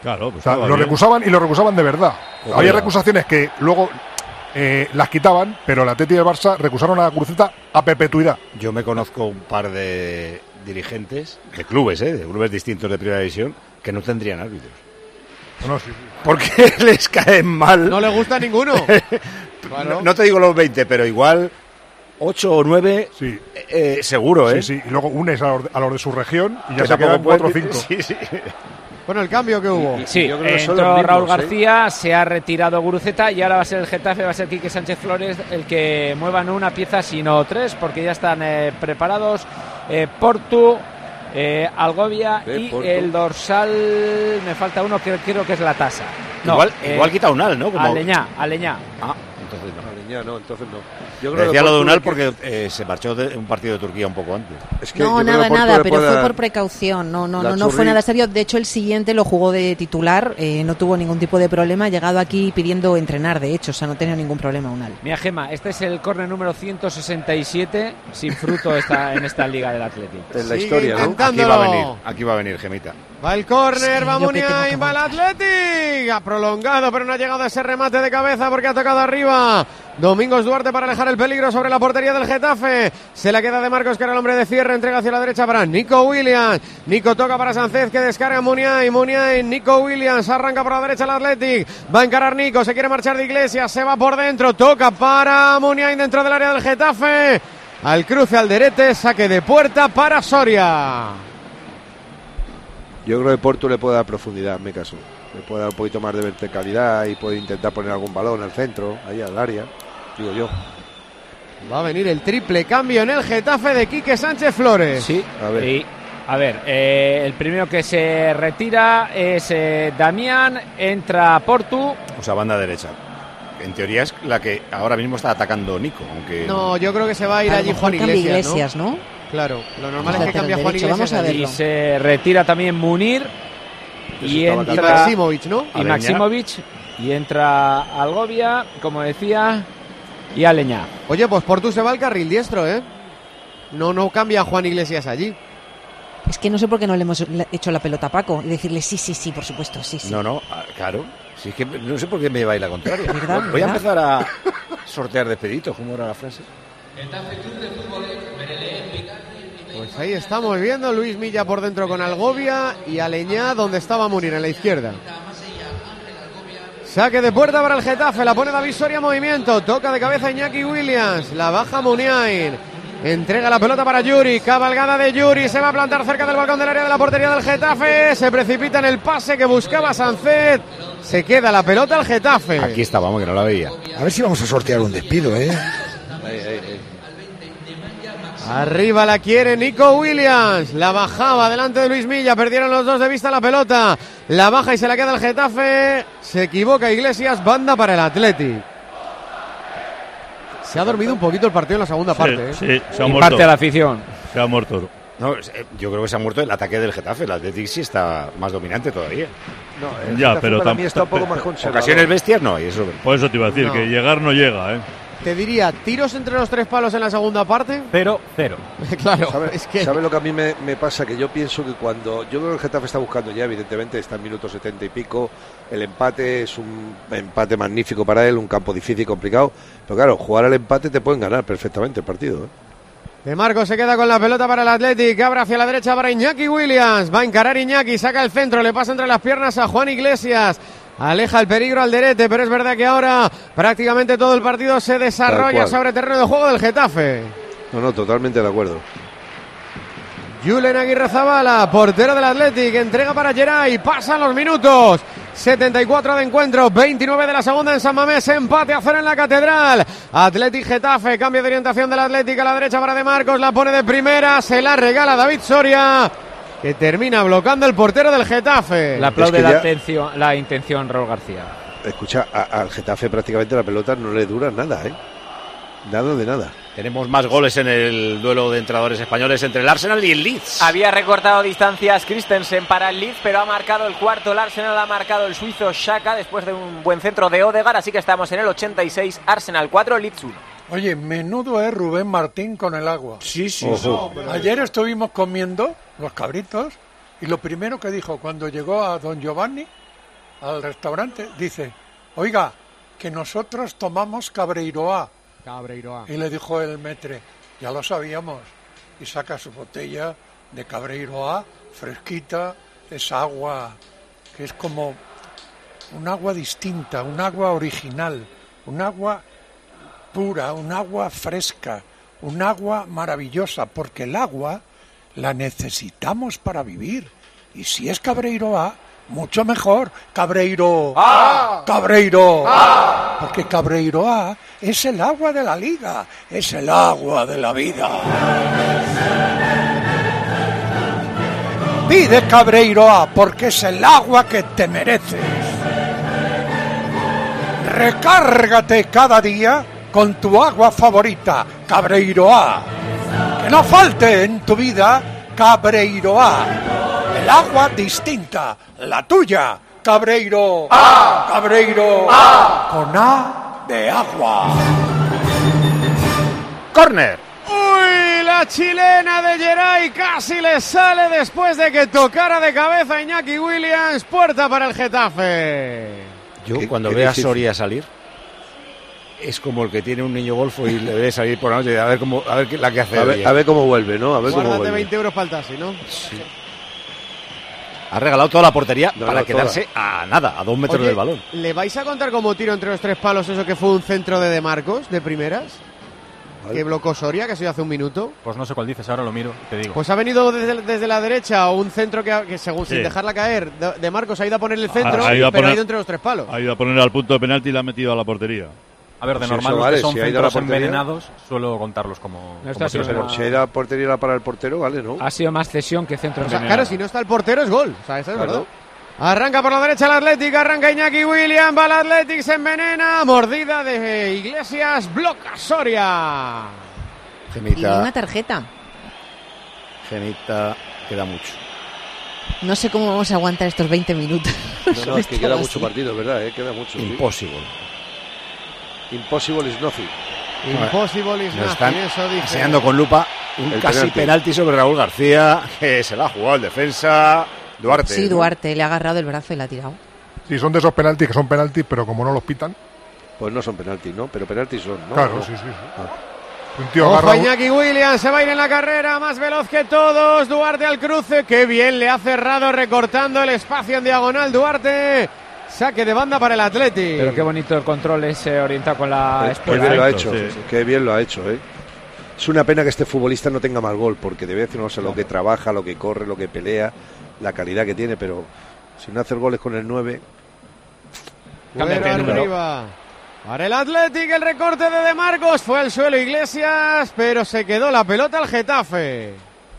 Claro, pues o sea, lo recusaban y lo recusaban de verdad. Había recusaciones que luego las quitaban, pero el Atleti y el Barça recusaron a Guruceta a perpetuidad. Yo me conozco un par de dirigentes de clubes distintos de Primera División que no tendrían árbitros. No, sí. Porque les caen mal. No les gusta ninguno. No te digo los 20, pero igual 8 o 9 sí. Seguro, ¿eh? Sí, y luego unes a los de su región y ya se quedan 4 o 5. Sí. Bueno, el cambio que hubo. Sí, entró Raúl García, se ha retirado Guruceta y ahora va a ser el Getafe, va a ser Quique Sánchez Flores el que mueva no una pieza sino 3, porque ya están preparados Portu, Algovia y Portu. el dorsal, me falta uno que creo que es la tasa. No, igual quita Unal, ¿no? Como... Aleñá. Entonces no. No, entonces no. Yo creo decía lo de Unal porque se marchó de un partido de Turquía un poco antes. Es que nada, pero fue por precaución. No fue nada serio. De hecho, el siguiente lo jugó de titular, no tuvo ningún tipo de problema. Ha llegado aquí pidiendo entrenar, de hecho, o sea, no tenía ningún problema Unal. Mira, Gema, este es el córner número 167 sin fruto en esta Liga del Atlético. En la historia, ¿no? Aquí va a venir, Gemita. Va el córner, va Muniain, va el Athletic. Ha prolongado, pero no ha llegado a ese remate de cabeza porque ha tocado arriba Domingos Duarte para alejar el peligro sobre la portería del Getafe. Se la queda de Marcos, que era el hombre de cierre. Entrega hacia la derecha para Nico Williams. Nico toca para Sánchez, que descarga Muniain. Nico Williams arranca por la derecha el Athletic. Va a encarar Nico, se quiere marchar de Iglesias. Se va por dentro, toca para Muniain dentro del área del Getafe. Al cruce Alderete, saque de puerta para Soria. Yo creo que Portu le puede dar profundidad, en mi caso. Le puede dar un poquito más de verticalidad y puede intentar poner algún balón al centro, ahí al área, digo yo. Va a venir el triple cambio en el Getafe de Quique Sánchez Flores. Sí, a ver, el primero que se retira es Damián, entra Portu. O sea, banda derecha. En teoría es la que ahora mismo está atacando Nico, aunque... No, yo creo que se va a ir allí Juan Iglesias, ¿no? Claro, lo normal es que cambie Juan Iglesias. Y se retira también Munir. Y entra Maximovic, ¿no? Y Maximovic. Y entra Algovia, como decía, y Aleñá. Oye, pues Portu se va al carril diestro, ¿eh? No cambia Juan Iglesias allí. Es que no sé por qué no le hemos hecho la pelota a Paco y decirle sí, por supuesto, sí. No, claro. Sí, es que no sé por qué me lleváis la contraria. ¿Verdad? Voy a empezar a sortear despeditos, ¿cómo era la frase? Pues ahí estamos viendo Luis Milla por dentro con Algovia y Aleñá donde estaba Munir en la izquierda. Saque de puerta para el Getafe, la pone David Soria en movimiento, toca de cabeza Iñaki Williams, la baja Muniain, entrega la pelota para Yuri, cabalgada de Yuri, se va a plantar cerca del balcón del área de la portería del Getafe, se precipita en el pase que buscaba Sánchez, se queda la pelota al Getafe. Aquí estábamos, que no la veía. A ver si vamos a sortear un despido, ¿eh? Arriba la quiere Nico Williams, la bajaba delante de Luis Milla, perdieron los dos de vista la pelota, la baja y se la queda el Getafe, se equivoca Iglesias, banda para el Athletic. Se ha dormido un poquito el partido en la segunda parte. ¿eh? Sí, se ha muerto. Parte de la afición. Se ha muerto. No, yo creo que se ha muerto el ataque del Getafe, el Athletic sí está más dominante todavía. No, ya, pero para mí está un poco más conservador. Ocasiones bestias no, y eso. Por eso te iba a decir, que llegar no llega, ¿eh? Te diría, tiros entre los tres palos en la segunda parte. 0-0. Claro, ¿Sabe lo que a mí me pasa? Que yo pienso que cuando... Yo creo que el Getafe está buscando ya, evidentemente, está en minutos 70 y pico. El empate es un empate magnífico para él, un campo difícil y complicado. Pero claro, jugar al empate te pueden ganar perfectamente el partido, ¿eh? De Marcos se queda con la pelota para el Athletic, abre hacia la derecha para Iñaki Williams, va a encarar Iñaki, saca el centro, le pasa entre las piernas a Juan Iglesias, aleja el peligro Alderete, pero es verdad que ahora prácticamente todo el partido se desarrolla sobre terreno de juego del Getafe. No, totalmente de acuerdo. Julen Aguirrezabala, portero del Athletic, entrega para Geray, pasan los minutos. 74 de encuentro, 29 de la segunda en San Mamés, empate a 0 en la Catedral. Athletic Getafe, cambio de orientación del Athletic a la derecha para De Marcos, la pone de primera, se la regala David Soria, que termina bloqueando el portero del Getafe. Le aplaude la intención Raúl García. Escucha, al Getafe prácticamente la pelota no le dura nada, ¿eh? Nada de nada. Tenemos más goles en el duelo de entrenadores españoles entre el Arsenal y el Leeds. Había recortado distancias Christensen para el Leeds, pero ha marcado el cuarto. El Arsenal ha marcado el suizo Xhaka después de un buen centro de Odegaard, así que estamos en el 86, Arsenal 4, Leeds 1. Oye, menudo es Rubén Martín con el agua. Sí. Ayer estuvimos comiendo los cabritos y lo primero que dijo cuando llegó a Don Giovanni, al restaurante, dice, oiga, que nosotros tomamos Cabreiroa. Y le dijo el maître, ya lo sabíamos. Y saca su botella de Cabreiroa, fresquita, es agua, que es como un agua distinta, un agua original, un agua pura, un agua fresca, un agua maravillosa, porque el agua la necesitamos para vivir. Y si es Cabreiroa, mucho mejor. Cabreiroa. Cabreiroa. Porque Cabreiroa es el agua de la liga, es el agua de la vida. Pide Cabreiroa porque es el agua que te mereces. Recárgate cada día con tu agua favorita, Cabreiroa. Que no falte en tu vida Cabreiroa. El agua distinta, la tuya, Cabreiroa. Cabreiroa. Con A de agua. Córner. Uy, la chilena de Geray casi le sale después de que tocara de cabeza Iñaki Williams. Puerta para el Getafe. Yo cuando veo a Soria salir, es como el que tiene un niño golfo y le debe salir por la noche a ver la que hace. A ver cómo vuelve, ¿no? A ver cómo Guárdate vuelve. 20 euros para el taxi, ¿no? Sí. Ha regalado toda la portería para quedarse a nada, a 2 metros del balón. ¿Le vais a contar como tiro entre los 3 palos eso que fue un centro de Marcos, de primeras? ¿Vale? Que blocó Soria, que ha sido hace un minuto. Pues no sé cuál dices, ahora lo miro, te digo. Pues ha venido desde la derecha un centro que según sin dejarla caer, de Marcos ha ido a poner el centro, pero ha ido entre los 3 palos. Ha ido a poner al punto de penalti y la ha metido a la portería. A ver, de normal los que son centros envenenados suelo contarlos como Si ha ido a portería para el portero, vale, ¿no? Ha sido más cesión que centro envenenado. Claro, si no está el portero es gol. O sea, eso es verdad. Arranca por la derecha el Athletic, arranca Iñaki Williams, va el Athletic, se envenena, mordida de Iglesias, bloca Soria. Y una tarjeta. Genita, queda mucho. No sé cómo vamos a aguantar estos 20 minutos. No, es que queda mucho partido, ¿verdad? Queda mucho. Imposible. Impossible is nothing. Impossible is nothing, eso dice. Enseñando con lupa un casi penalti sobre Raúl García, que se la ha jugado el defensa Duarte. Sí, Duarte, le ha agarrado el brazo y la ha tirado. Sí, son de esos penaltis que son penaltis, pero como no los pitan. Pues no son penaltis, ¿no? Pero penaltis son, ¿no? Claro, ¿no? sí. Ah. Un tío Ojo agarra Iñaki Williams, se va a ir en la carrera, más veloz que todos. Duarte al cruce, qué bien le ha cerrado recortando el espacio en diagonal Duarte. Saque de banda para el Athletic. Pero qué bonito el control ese orientado con la espalda. Qué bien lo ha hecho, qué bien lo ha hecho, ¿eh? Es una pena que este futbolista no tenga mal gol, porque debe decir, no sé, lo que trabaja, lo que corre, lo que pelea, la calidad que tiene, pero si no hace goles con el 9... Fuera arriba. Para el Athletic, el recorte de Marcos, fue al suelo Iglesias, pero se quedó la pelota al Getafe.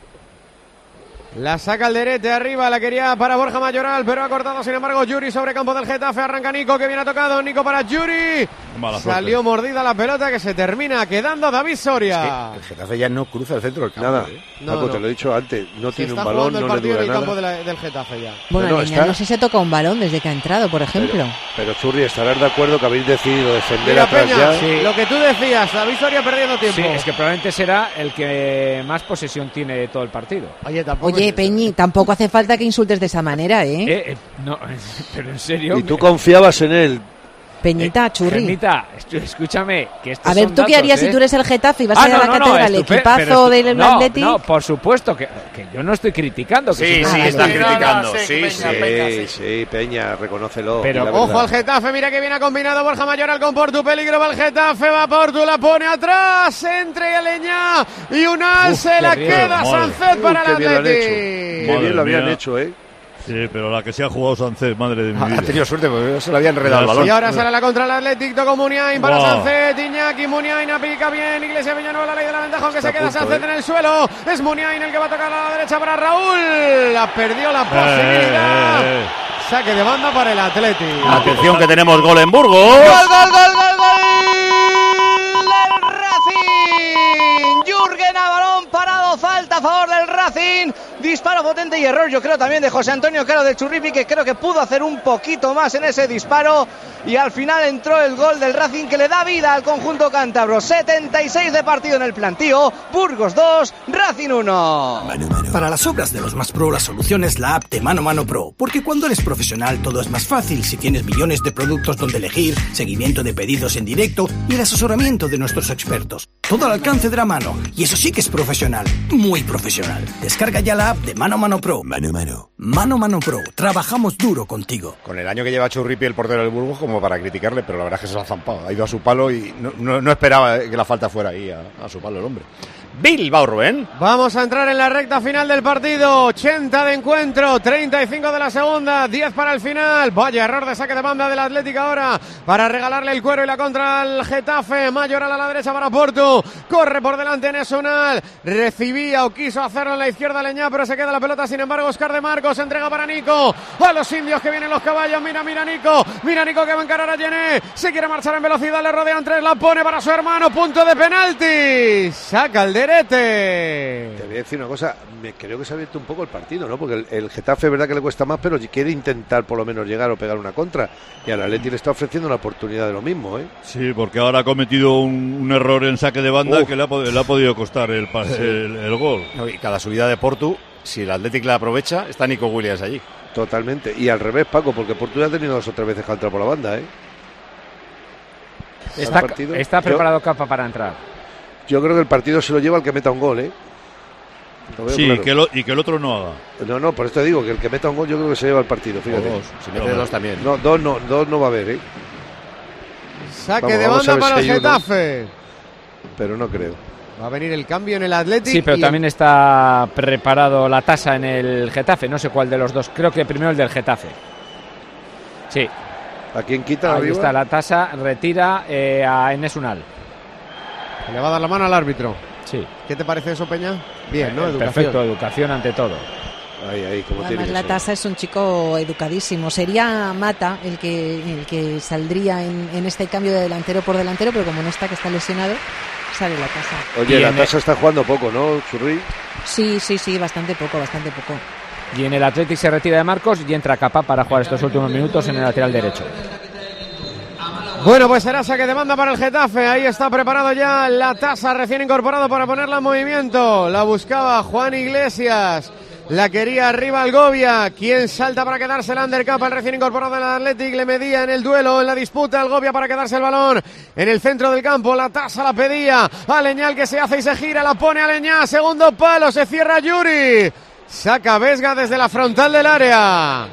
La saca Alderete arriba, la quería para Borja Mayoral, pero ha cortado sin embargo Yuri sobre campo del Getafe. Arranca Nico, que viene ha tocado. Nico para Yuri. Salió mordida la pelota, que se termina quedando David Soria. Es que el Getafe ya no cruza el centro del campo. Nada, Paco, te lo he dicho antes, no tiene un balón, no le dura nada. el partido en el campo del Getafe ya. Bueno, no sé si se toca un balón desde que ha entrado, por ejemplo. Pero Churri, estarás de acuerdo que habéis decidido defender atrás Peña, ya. Sí. Lo que tú decías, David Soria perdiendo tiempo. Sí, es que probablemente será el que más posesión tiene de todo el partido. Oye, Peñi, tampoco hace falta que insultes de esa manera, ¿eh? No, pero en serio. Y tú confiabas en él. Peñita, Churri. Peñita, escúchame. Que a ver, ¿tú qué harías si tú eres el Getafe y vas a ir a la catedral? ¿El equipazo del Athletic? No, por supuesto, que yo no estoy criticando. Que sí, está criticando. Sí, Peña, reconócelo. Pero ojo al Getafe, mira que viene combinado Borja Mayoral con Portu, peligro para el Getafe, va Portu, la pone atrás, entre Aleñá y Unal, se la queda Sánchez para el Athletic. Qué bien lo habían hecho, ¿eh? Sí, pero la que se ha jugado Sánchez, madre de mi vida. Ha tenido suerte porque se le había enredado el balón. Y ahora sale la contra el Athletic, tocó Muniain para Sánchez, Iñaki, Muniain apica bien, Iglesias Villanueva, la ley de la ventaja, aunque se queda Sáncez en el suelo. Es Muniain el que va a tocar a la derecha para Raúl. La perdió la posibilidad. Saque de banda para el Athletic. Atención que tenemos gol en Burgos. ¡Gol! ¡Del Racing! Jürgen a balón parado Caro, falta a favor del Racing, disparo potente y error yo creo también de José Antonio Caro de Churripi, que creo que pudo hacer un poquito más en ese disparo y al final entró el gol del Racing que le da vida al conjunto cántabro. 76 de partido en el plantío, Burgos 2, Racing 1. Para las obras de los más pro, la solución es la app de Mano Mano Pro, porque cuando eres profesional todo es más fácil si tienes millones de productos donde elegir, seguimiento de pedidos en directo y el asesoramiento de nuestros expertos. Todo al alcance de la mano, y eso sí que es profesional, muy profesional. Descarga ya la app de Mano Mano Pro. Mano Mano Pro, trabajamos duro contigo. Con el año que lleva Churripi, el portero del Burgos, como para criticarle, pero la verdad es que se lo ha zampado. Ha ido a su palo y no esperaba que la falta fuera ahí a su palo el hombre. Bilbao, Rubén. Vamos a entrar en la recta final del partido. 80 de encuentro, 35 de la segunda, 10 para el final. Vaya error de saque de banda del Atlético ahora para regalarle el cuero y la contra al Getafe. Mayoral a la derecha para Portu. Corre por delante Nesunal. Recibía o quiso hacerlo en la izquierda Leñá, pero se queda la pelota. Sin embargo, Óscar de Marcos entrega para Nico. A los indios que vienen los caballos. Mira Nico. Mira Nico que va a encarar a Yené. Se quiere marchar en velocidad. Le rodean tres. La pone para su hermano. Punto de penalti. Saca el Derete. Te voy a decir una cosa, creo que se ha abierto un poco el partido, ¿no? Porque el Getafe es verdad que le cuesta más, pero quiere intentar por lo menos llegar o pegar una contra. Y al Atleti le está ofreciendo una oportunidad de lo mismo, ¿eh? Sí, porque ahora ha cometido un error en saque de banda que le ha podido costar el gol. No, y cada subida de Portu, si el Athletic la aprovecha, está Nico Williams allí. Totalmente. Y al revés, Paco, porque Portu ya ha tenido 2 o 3 veces que ha entrado por la banda, ¿eh? Está preparado Capa para entrar. Yo creo que el partido se lo lleva el que meta un gol, ¿eh? Sí, claro. y que el otro no haga. No, por eso te digo que el que meta un gol yo creo que se lleva el partido, fíjate. Si mete 2 también. No, 2 no va a haber, ¿eh? Saque de banda para el Getafe. Pero no creo. Va a venir el cambio en el Athletic. Sí, pero también está preparado la tasa en el Getafe. No sé cuál de los dos. Creo que primero el del Getafe. Sí. ¿A quién quita? Ahí arriba? está la tasa. Retira a Enes Unal. Le va a dar la mano al árbitro. Sí. ¿Qué te parece eso, Peña? Bien, ¿no? Educación. Perfecto, educación ante todo. Ahí, como tiene que la ser. Tasa es un chico educadísimo. Sería Mata el que saldría en este cambio de delantero por delantero, pero como no está, que está lesionado, sale la Tasa. Oye, la Tasa está jugando poco, ¿no, Churri? Sí, bastante poco. Y en el Athletic se retira de Marcos y entra Capa para jugar estos últimos minutos en el lateral derecho. Bueno, pues será saque de banda para el Getafe. Ahí está preparado ya la Tasa, recién incorporado para ponerla en movimiento. La buscaba Juan Iglesias. La quería arriba Algovia. ¿Quién salta para quedarse el undercap? El recién incorporado del Athletic. Le medía en el duelo, en la disputa. Algovia para quedarse el balón en el centro del campo. La Tasa la pedía a Leñal, que se hace y se gira. La pone a Leñá. Segundo palo. Se cierra Yuri. Saca Vesga desde la frontal del área.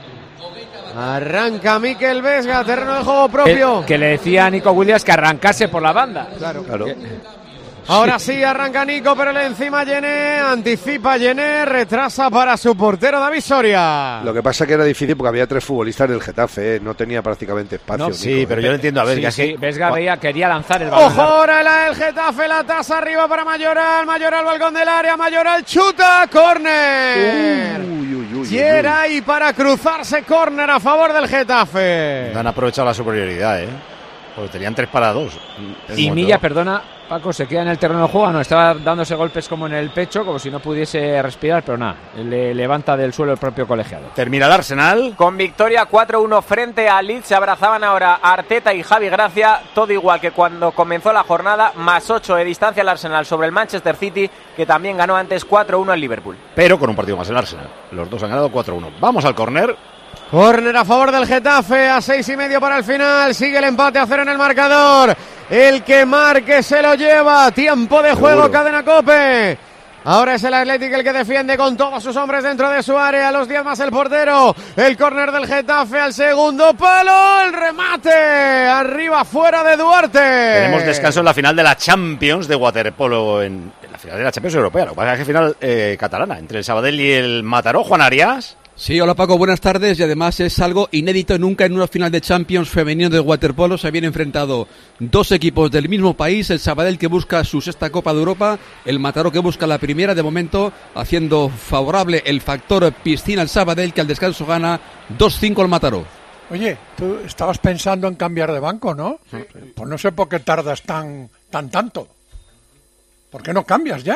Arranca Mikel Vesga, terreno de juego propio. Que le decía a Nico Williams que arrancase por la banda. Claro. Ahora sí arranca Nico, pero le encima Yené, anticipa Yené, retrasa para su portero David Soria. Lo que pasa que era difícil porque había 3 futbolistas del Getafe, no tenía prácticamente espacio. No, sí, pero yo lo entiendo. A ver, sí, Vesga quería lanzar el balón. Ojo, ahora el Getafe, la Tasa arriba para Mayoral, balcón del área, Mayoral chuta, córner. Geray para cruzarse, córner a favor del Getafe. Han aprovechado la superioridad, porque tenían 3 para 2. Y Milla, perdona, Paco, se queda en el terreno de juego, no, estaba dándose golpes como en el pecho, como si no pudiese respirar, pero nada, le levanta del suelo el propio colegiado. Termina el Arsenal. Con victoria 4-1 frente al Leeds, se abrazaban ahora Arteta y Javi Gracia, todo igual que cuando comenzó la jornada, más 8 de distancia el Arsenal sobre el Manchester City, que también ganó antes 4-1 al Liverpool. Pero con un partido más el Arsenal. Los dos han ganado 4-1. Vamos al córner. Córner a favor del Getafe, a 6:30 para el final. Sigue el empate a 0 en el marcador. El que marque se lo lleva. Tiempo de juego, Cadena COPE. Ahora es el Athletic el que defiende con todos sus hombres dentro de su área. A los 10 más el portero. El córner del Getafe al segundo palo. El remate. Arriba, fuera de Duarte. Tenemos descanso en la final de la Champions de waterpolo. En la final de la Champions Europea. Lo que pasa es que final catalana. Entre el Sabadell y el Mataró. Juan Arias. Sí, hola Paco, buenas tardes, y además es algo inédito. Nunca en una final de Champions femenino de waterpolo se habían enfrentado 2 equipos del mismo país, el Sabadell que busca su 6ª Copa de Europa, el Mataró que busca la primera, de momento haciendo favorable el factor piscina al Sabadell, que al descanso gana 2-5 al Mataró. Oye, tú estabas pensando en cambiar de banco, ¿no? Pues no sé por qué tardas tanto. ¿Por qué no cambias ya?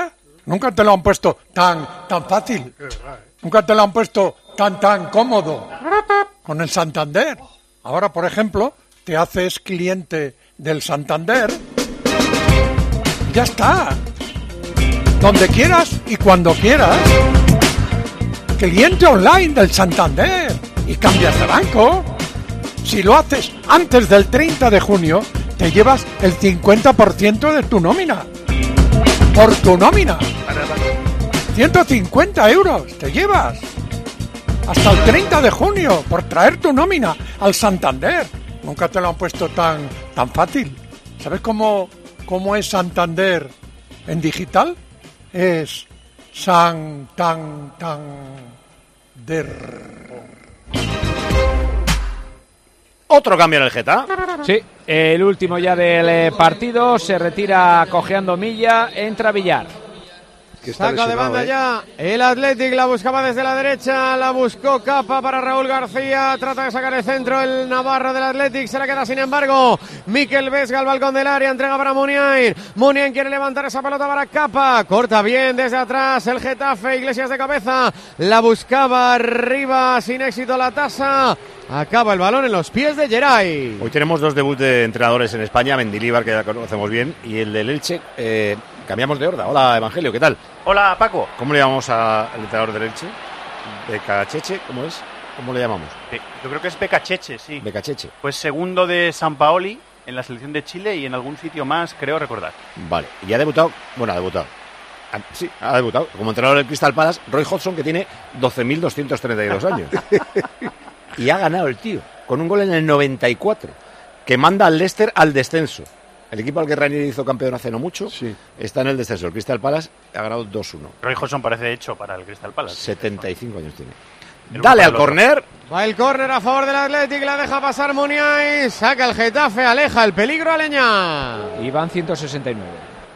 Nunca te lo han puesto tan fácil. Nunca te lo han puesto tan cómodo. Con el Santander. Ahora, por ejemplo, te haces cliente del Santander. Ya está. Donde quieras y cuando quieras. Cliente online del Santander. Y cambias de banco. Si lo haces antes del 30 de junio, te llevas el 50% de tu nómina. Por tu nómina. 150 euros te llevas. Hasta el 30 de junio por traer tu nómina al Santander. Nunca te lo han puesto tan fácil. ¿Sabes cómo es Santander en digital? Es Otro cambio en el Geta. Sí, el último ya del partido. Se retira cojeando Milla, entra Villar. Saca de banda ya el Athletic, la buscaba desde la derecha, la buscó Capa para Raúl García, trata de sacar el centro el navarro del Athletic, se la queda sin embargo Mikel Vesga al balcón del área, entrega para Muniain, Muniain quiere levantar esa pelota para Capa, corta bien desde atrás el Getafe, Iglesias de cabeza, la buscaba arriba, sin éxito la tasa. Acaba el balón en los pies de Geray. Hoy tenemos 2 debuts de entrenadores en España, Mendilibar, que ya conocemos bien, y el del Elche. Cambiamos de horda. Hola, Evangelio, ¿qué tal? Hola, Paco. ¿Cómo le llamamos al entrenador del Elche? ¿Becacheche? ¿Cómo es? ¿Cómo le llamamos? Yo creo que es Becacheche, sí. Becacheche. Pues segundo de Sampaoli en la selección de Chile y en algún sitio más, creo recordar. Vale, y ha debutado, bueno, ha debutado. Sí, ha debutado como entrenador del Crystal Palace, Roy Hodgson, que tiene 12.232 años. Y ha ganado el tío, con un gol en el 94, que manda al Leicester al descenso. El equipo al que Ranieri hizo campeón hace no mucho, está en el descenso. El Crystal Palace ha ganado 2-1. Roy Hodgson parece hecho para el Crystal Palace. 75 años tiene. Dale al córner. Va el córner a favor del Athletic, la deja pasar Muniain, saca el Getafe, aleja el peligro a Leña. Y van 169.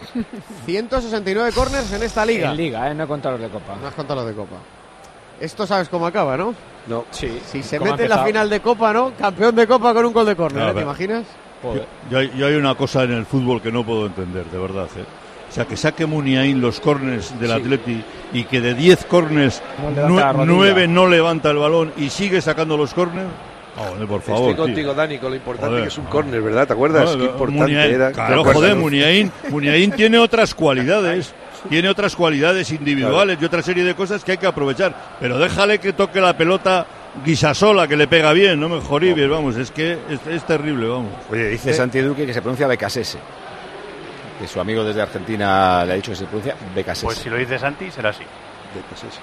169 córners en esta liga. En liga, no he contado los de Copa. No has contado los de Copa. Esto sabes cómo acaba, ¿no? No. Sí. Si se mete en la final de Copa, ¿no? Campeón de Copa con un gol de córner, ¿te imaginas? Yo hay una cosa en el fútbol que no puedo entender, de verdad. O sea, que saque Muniain los córners del Atleti y que de 10 córners 9 no levanta el balón y sigue sacando los córners. Por favor. Estoy contigo, Dani, con lo importante que es un córner, ¿verdad? ¿Te acuerdas? Qué importante Muniain, era. Claro, joder, Muniain tiene otras cualidades. Tiene otras cualidades individuales y otra serie de cosas que hay que aprovechar. Pero déjale que toque la pelota Guisasola, que le pega bien, no me Joribes, vamos, es que es terrible, vamos. Oye, dice Santi Duque que se pronuncia Becasese. Que su amigo desde Argentina le ha dicho que se pronuncia Becasese. Pues si lo dice Santi, será así. Becasese.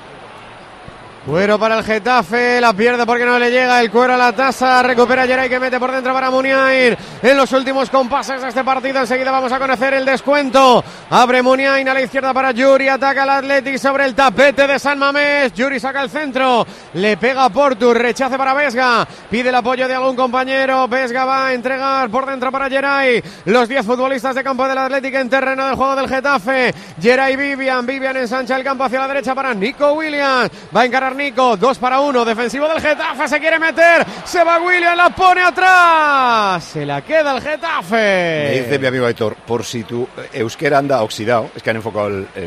Cuero para el Getafe, la pierde porque no le llega el cuero a la tasa, recupera Geray que mete por dentro para Muniain en los últimos compases de este partido. Enseguida vamos a conocer el descuento. Abre Muniain a la izquierda para Yuri, ataca el Athletic sobre el tapete de San Mamés. Yuri saca el centro, le pega a Portu, rechace para Vesga, pide el apoyo de algún compañero. Vesga va a entregar por dentro para Geray. Los 10 futbolistas de campo del Athletic en terreno del juego del Getafe. Geray, Vivian ensancha el campo hacia la derecha para Nico Williams, va a encarar Nico, 2 para 1, defensivo del Getafe, se quiere meter, se va William, la pone atrás, se la queda el Getafe. Me dice mi amigo Aitor, por si tu euskera anda oxidado, es que han enfocado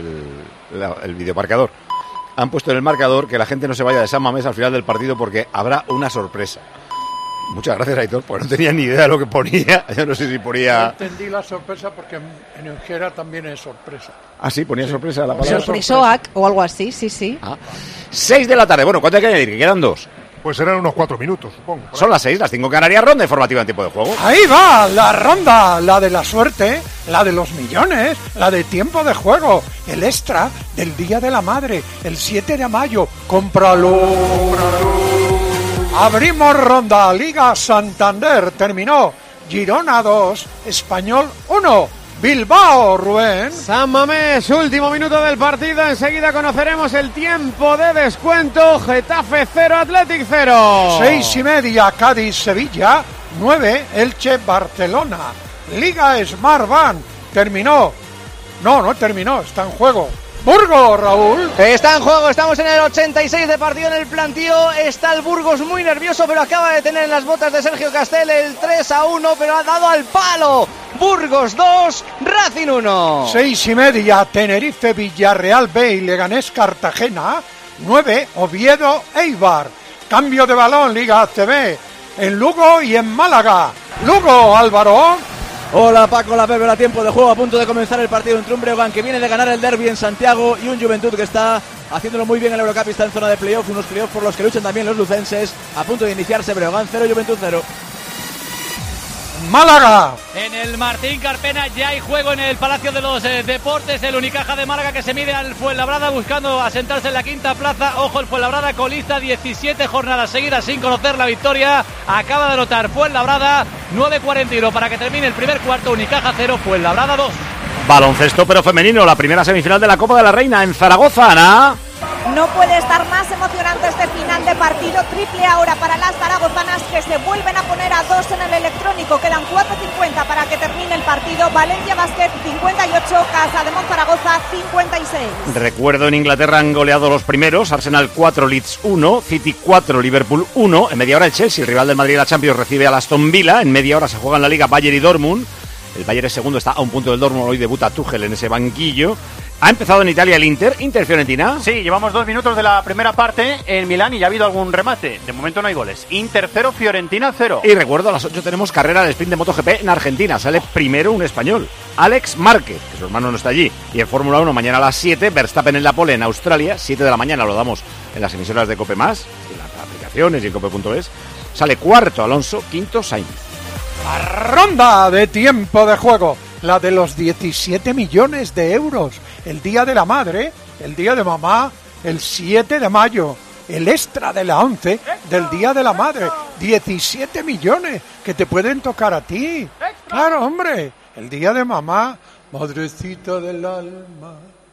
el videomarcador, han puesto en el marcador que la gente no se vaya de San Mamés al final del partido porque habrá una sorpresa. Muchas gracias, Aitor, porque no tenía ni idea de lo que ponía. Yo no sé si ponía... No entendí la sorpresa porque en euskera también es sorpresa. Ah, sí, ponía sorpresa la palabra. Sorpresoac o algo así, sí. 6 de la tarde. Bueno, ¿cuánto hay que añadir? Que quedan 2. Pues serán unos 4 minutos, supongo. Son las 6, las 5 Canarias, ronda informativa en tiempo de juego. Ahí va, la ronda, la de la suerte, la de los millones, la de tiempo de juego, el extra del Día de la Madre, el 7 de mayo. ¡Cómpralo! Abrimos ronda, Liga Santander, terminó Girona 2, Español 1, Bilbao, Rubén. San Mamés, último minuto del partido, enseguida conoceremos el tiempo de descuento, Getafe 0, Athletic 0. 6:30, Cádiz, Sevilla, 9, Elche, Barcelona, Liga Smartbank, terminó, no terminó, está en juego, Burgos, Raúl. Está en juego, estamos en el 86 de partido en el plantío. Está el Burgos muy nervioso, pero acaba de tener en las botas de Sergio Castel el 3-1, pero ha dado al palo. Burgos 2, Racing 1. 6:30, Tenerife, Villarreal B y Leganés, Cartagena. 9, Oviedo, Eibar. Cambio de balón, Liga ACB. En Lugo y en Málaga. Lugo, Álvaro. Hola Paco, la Pepe, a tiempo de juego, a punto de comenzar el partido entre un Breogán que viene de ganar el derbi en Santiago y un Juventud que está haciéndolo muy bien en el Eurocup y está en zona de playoff, unos playoff por los que luchan también los lucenses. A punto de iniciarse, Breogán 0, Juventud 0. Málaga. En el Martín Carpena ya hay juego en el Palacio de los Deportes. El Unicaja de Málaga que se mide al Fuenlabrada buscando asentarse en la quinta plaza. Ojo, el Fuenlabrada colista, 17 jornadas seguidas sin conocer la victoria. Acaba de anotar Fuenlabrada, 9:41 para que termine el primer cuarto. Unicaja 0, Fuenlabrada 2. Baloncesto pero femenino, la primera semifinal de la Copa de la Reina en Zaragoza, Ana. No puede estar más emocionante este final de partido. Triple ahora para las zaragozanas que se vuelven a poner a 2 en el electrónico. Quedan 4:50 para que termine el partido. Valencia Basket 58, Casa de Monzaragoza 56. Recuerdo, en Inglaterra han goleado los primeros. Arsenal 4, Leeds 1, City 4, Liverpool 1. En media hora el Chelsea, el rival del Madrid de la Champions, recibe al Aston Villa. En media hora se juega en la Liga Bayern y Dortmund. El Bayern es segundo, está a un punto del Dortmund. Hoy debuta Tuchel en ese banquillo. Ha empezado en Italia el Inter Fiorentina. Sí, llevamos 2 minutos de la primera parte en Milán y ya ha habido algún remate. De momento no hay goles. Inter 0, Fiorentina 0. Y recuerdo, a las 8 tenemos carrera de sprint de MotoGP en Argentina. Sale primero un español, Alex Márquez, que su hermano no está allí. Y en Fórmula 1 mañana a las 7, Verstappen en la pole en Australia. 7 de la mañana, lo damos en las emisoras de Cope+, en las aplicaciones y en cope.es. Sale cuarto Alonso, quinto Sainz. Ronda de tiempo de juego, la de los 17 millones de euros. El día de la madre, el día de mamá, el 7 de mayo. El extra de la 11 del día de la madre. 17 millones que te pueden tocar a ti. Claro, hombre. El día de mamá, madrecita del alma,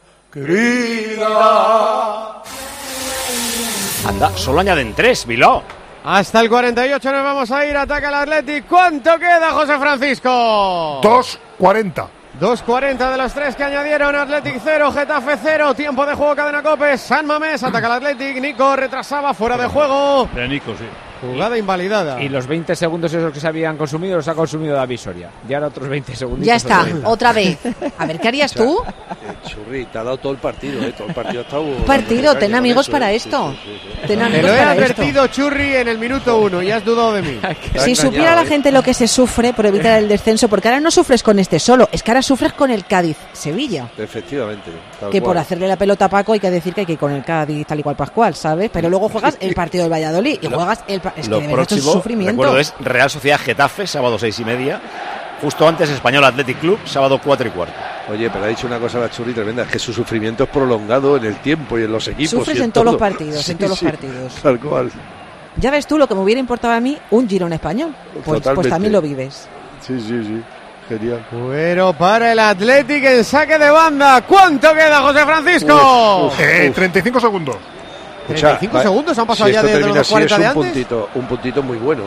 querida. Anda, solo añaden 3, Bilbao. Hasta el 48 nos vamos a ir, ataca el Athletic. ¿Cuánto queda, José Francisco? 2:40. 2:40 de los 3 que añadieron. Athletic 0, Getafe 0. Tiempo de juego, Cadena Cope. San Mamés ataca el Athletic. Nico retrasaba, fuera de juego. De Nico, sí. Jugada invalidada. Y los 20 segundos esos que se habían consumido los ha consumido David Soria. Y ahora otros 20 segundos. Ya está, otra vez. A ver, ¿qué harías tú? Churri, te ha dado todo el partido, todo el partido ha estado... Partido, ten amigos para esto. Ten amigos. Te lo he advertido, Churri, en el minuto 1 y has dudado de mí. Si supiera la gente lo que se sufre por evitar el descenso, porque ahora no sufres con este solo, es que ahora sufres con el Cádiz-Sevilla. Efectivamente. Que por hacerle la pelota a Paco hay que decir que hay que ir con el Cádiz tal y cual Pascual, ¿sabes? Pero luego juegas el partido del Valladolid y juegas el... Es que de verdad esto es sufrimiento. Recuerdo, es Real Sociedad Getafe, sábado 6:30. Justo antes Español Athletic Club, sábado 4:15. Oye, pero ha dicho una cosa la Churri tremenda, es que su sufrimiento es prolongado en el tiempo y en los equipos. Sufres en todos los partidos, en todos los partidos. Tal cual. Ya ves tú lo que me hubiera importado a mí, un Girona español. Pues también lo vives. Sí. Genial. Pero para el Athletic en saque de banda. ¿Cuánto queda, José Francisco? 35 segundos. 35 segundos han pasado ya de los 40 de antes. Un puntito muy bueno,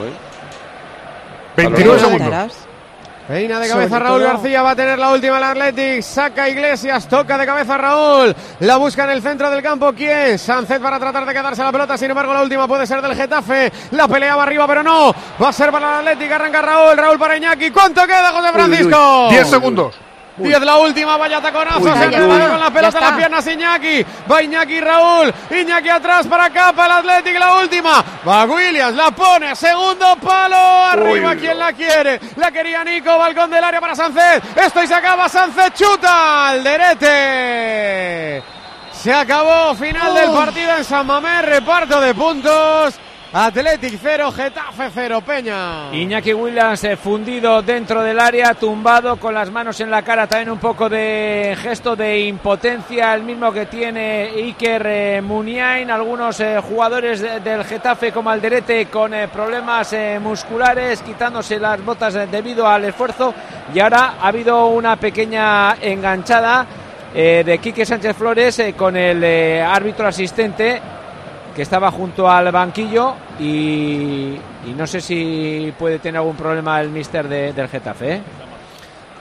29 segundos. Peina de cabeza Raúl García, va a tener la última el Athletic, saca Iglesias, toca de cabeza Raúl, la busca en el centro del campo, ¿quién? Sánchez para tratar de quedarse la pelota, sin embargo la última puede ser del Getafe, la pelea va arriba pero no, va a ser para el Athletic, arranca Raúl para Iñaki, ¿cuánto queda, José Francisco? 10 segundos. 10 la última, vaya taconazo, se ha quedado con la pelota en las piernas Iñaki, va Iñaki Raúl, Iñaki atrás para acá, para el Athletic, la última, va Williams, la pone, segundo palo, arriba, quien la quiere, la quería Nico, balcón del área para Sánchez, esto y se acaba, Sánchez chuta, Alderete, se acabó, final del partido en San Mamés, reparto de puntos. Athletic 0, Getafe 0, Peña. Iñaki Williams fundido dentro del área, tumbado con las manos en la cara, también un poco de gesto de impotencia, el mismo que tiene Iker Muniain, algunos jugadores del Getafe como Alderete con problemas musculares, quitándose las botas debido al esfuerzo, y ahora ha habido una pequeña enganchada de Quique Sánchez Flores con el árbitro asistente, que estaba junto al banquillo, y no sé si puede tener algún problema el míster del Getafe,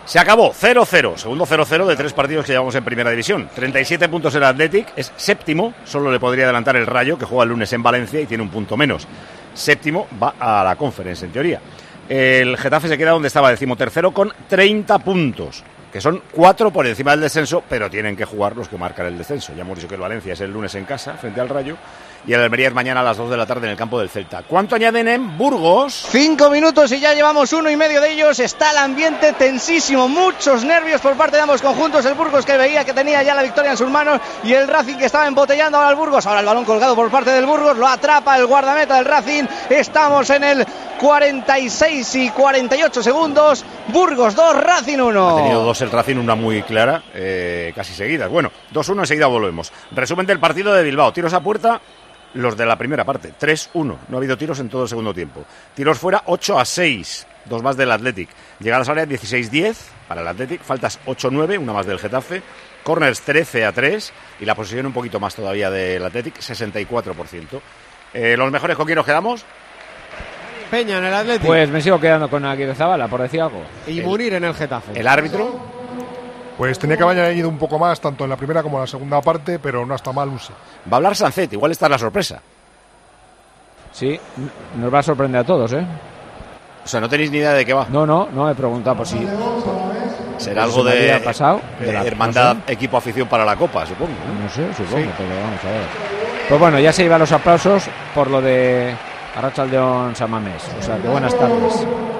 Se acabó, 0-0, segundo 0-0 de 3 partidos que llevamos en Primera División. 37 puntos el Athletic, es séptimo, solo le podría adelantar el Rayo, que juega el lunes en Valencia y tiene un punto menos. Séptimo, va a la Conference, en teoría. El Getafe se queda donde estaba, 13º, con 30 puntos, que son 4 por encima del descenso, pero tienen que jugar los que marcan el descenso. Ya hemos dicho que el Valencia es el lunes en casa, frente al Rayo, y el Almería es mañana a las 2 de la tarde en el campo del Celta. ¿Cuánto añaden en Burgos? 5 minutos y ya llevamos 1,5 de ellos. Está el ambiente tensísimo, muchos nervios por parte de ambos conjuntos. El Burgos, que veía que tenía ya la victoria en sus manos, y el Racing, que estaba embotellando ahora al Burgos. Ahora el balón colgado por parte del Burgos, lo atrapa el guardameta del Racing. Estamos en el 46 y 48 segundos. Burgos 2, Racing 1. Ha tenido 2 el Racing, una muy clara, casi seguidas. Bueno, 2-1, enseguida volvemos. Resumen del partido de Bilbao. Tiros a puerta, los de la primera parte, 3-1. No ha habido tiros en todo el segundo tiempo. Tiros fuera, 8-6. 2 más del Athletic. Llegadas áreas, 16-10 para el Athletic. Faltas, 8-9, una más del Getafe. Corners, 13-3. Y la posesión un poquito más todavía del Athletic, 64%. ¿Los mejores con quién nos quedamos? Peña en el Athletic. Pues me sigo quedando con Aguirrezabala, por decir algo. Y Munir en el Getafe. ¿El árbitro? Pues tenía que haber añadido un poco más, tanto en la primera como en la segunda parte, pero no está mal un sí. Va a hablar Sancet, igual está la sorpresa. Sí, nos va a sorprender a todos, ¿eh? O sea, no tenéis ni idea de qué va. No he preguntado por si... Será algo de pasado, hermandad, no sé. Equipo afición para la Copa, supongo. No sé, supongo, sí. Pero vamos a ver. Pues bueno, ya se iban los aplausos por lo de Arratsaldeon San Mamés. O sea, que buenas tardes.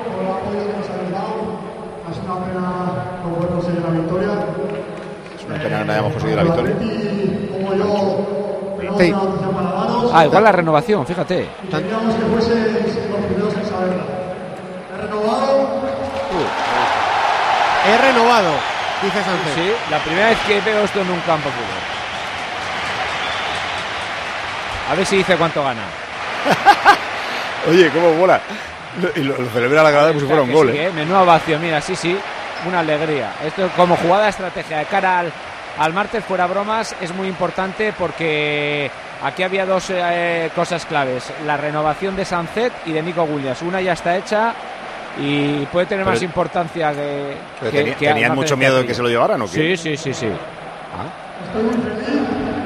Una pena que no hayamos conseguido la victoria. Sí. Igual la renovación, fíjate. He renovado, dice Sánchez. Sí, la primera vez que veo esto en un campo fútbol. A ver si dice cuánto gana. Oye, cómo mola. Y lo celebra la grada como si fuera un gol. Sí, menuda ovación, mira, sí, una alegría. Esto como jugada de estrategia de cara al martes, fuera bromas, es muy importante porque aquí había 2 cosas claves. La renovación de Sancet y de Nico Williams. Una ya está hecha y puede tener más importancia que ¿Tenían mucho miedo de que se lo llevaran o qué? Sí. Estoy muy feliz.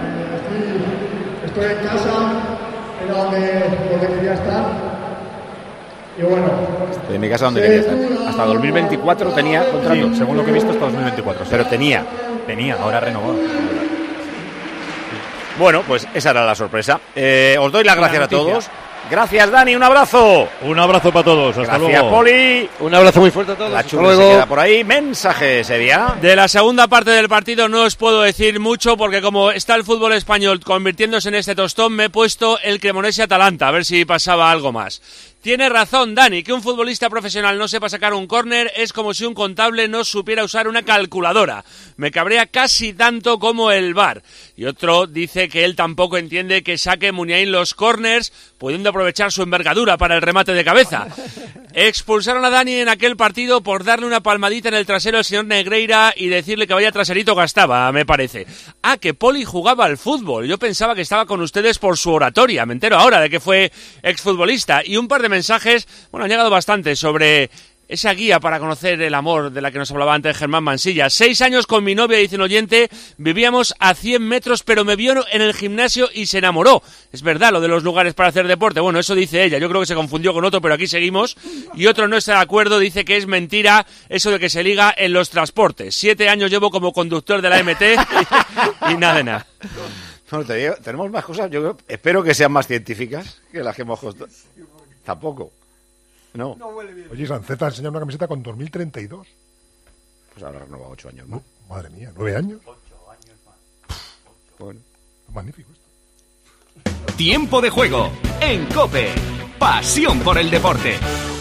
Estoy en casa, era donde quería estar. Y bueno, en mi casa donde quería estar. Hasta 2024 tenía contrato. Sí, según lo que he visto, hasta 2024. Pero tenía, ahora renovado. Bueno, pues esa era la sorpresa. Os doy las gracias a todos. Gracias, Dani, un abrazo. Un abrazo para todos, hasta gracias, luego. Poli. Un abrazo muy fuerte a todos. La Chuli se queda por ahí. Mensaje, Sevilla. De la segunda parte del partido no os puedo decir mucho porque como está el fútbol español convirtiéndose en este tostón, me he puesto el Cremonese-Atalanta, a ver si pasaba algo más. Tiene razón Dani, que un futbolista profesional no sepa sacar un córner es como si un contable no supiera usar una calculadora. Me cabrea casi tanto como el VAR. Y otro dice que él tampoco entiende que saque Muniain los córners, pudiendo aprovechar su envergadura para el remate de cabeza. Expulsaron a Dani en aquel partido por darle una palmadita en el trasero al señor Negreira y decirle que vaya traserito gastaba, me parece. Ah, que Poli jugaba al fútbol. Yo pensaba que estaba con ustedes por su oratoria. Me entero ahora de que fue exfutbolista. Y un par de mensajes, bueno, han llegado bastante sobre esa guía para conocer el amor de la que nos hablaba antes Germán Mansilla. 6 años con mi novia, dice un oyente, vivíamos a 100 metros, pero me vio en el gimnasio y se enamoró. Es verdad, lo de los lugares para hacer deporte. Bueno, eso dice ella. Yo creo que se confundió con otro, pero aquí seguimos. Y otro no está de acuerdo, dice que es mentira eso de que se liga en los transportes. 7 años llevo como conductor de la MT y nada de nada. Bueno, te digo, tenemos más cosas, yo espero que sean más científicas que las que hemos costado. Tampoco. No. Oye, Sancet ha enseñado una camiseta con 2032. Pues habrá renovado 8 años más. Madre mía, 9 años. 8 años más. Bueno. Magnífico esto. Tiempo de juego en COPE. Pasión por el deporte.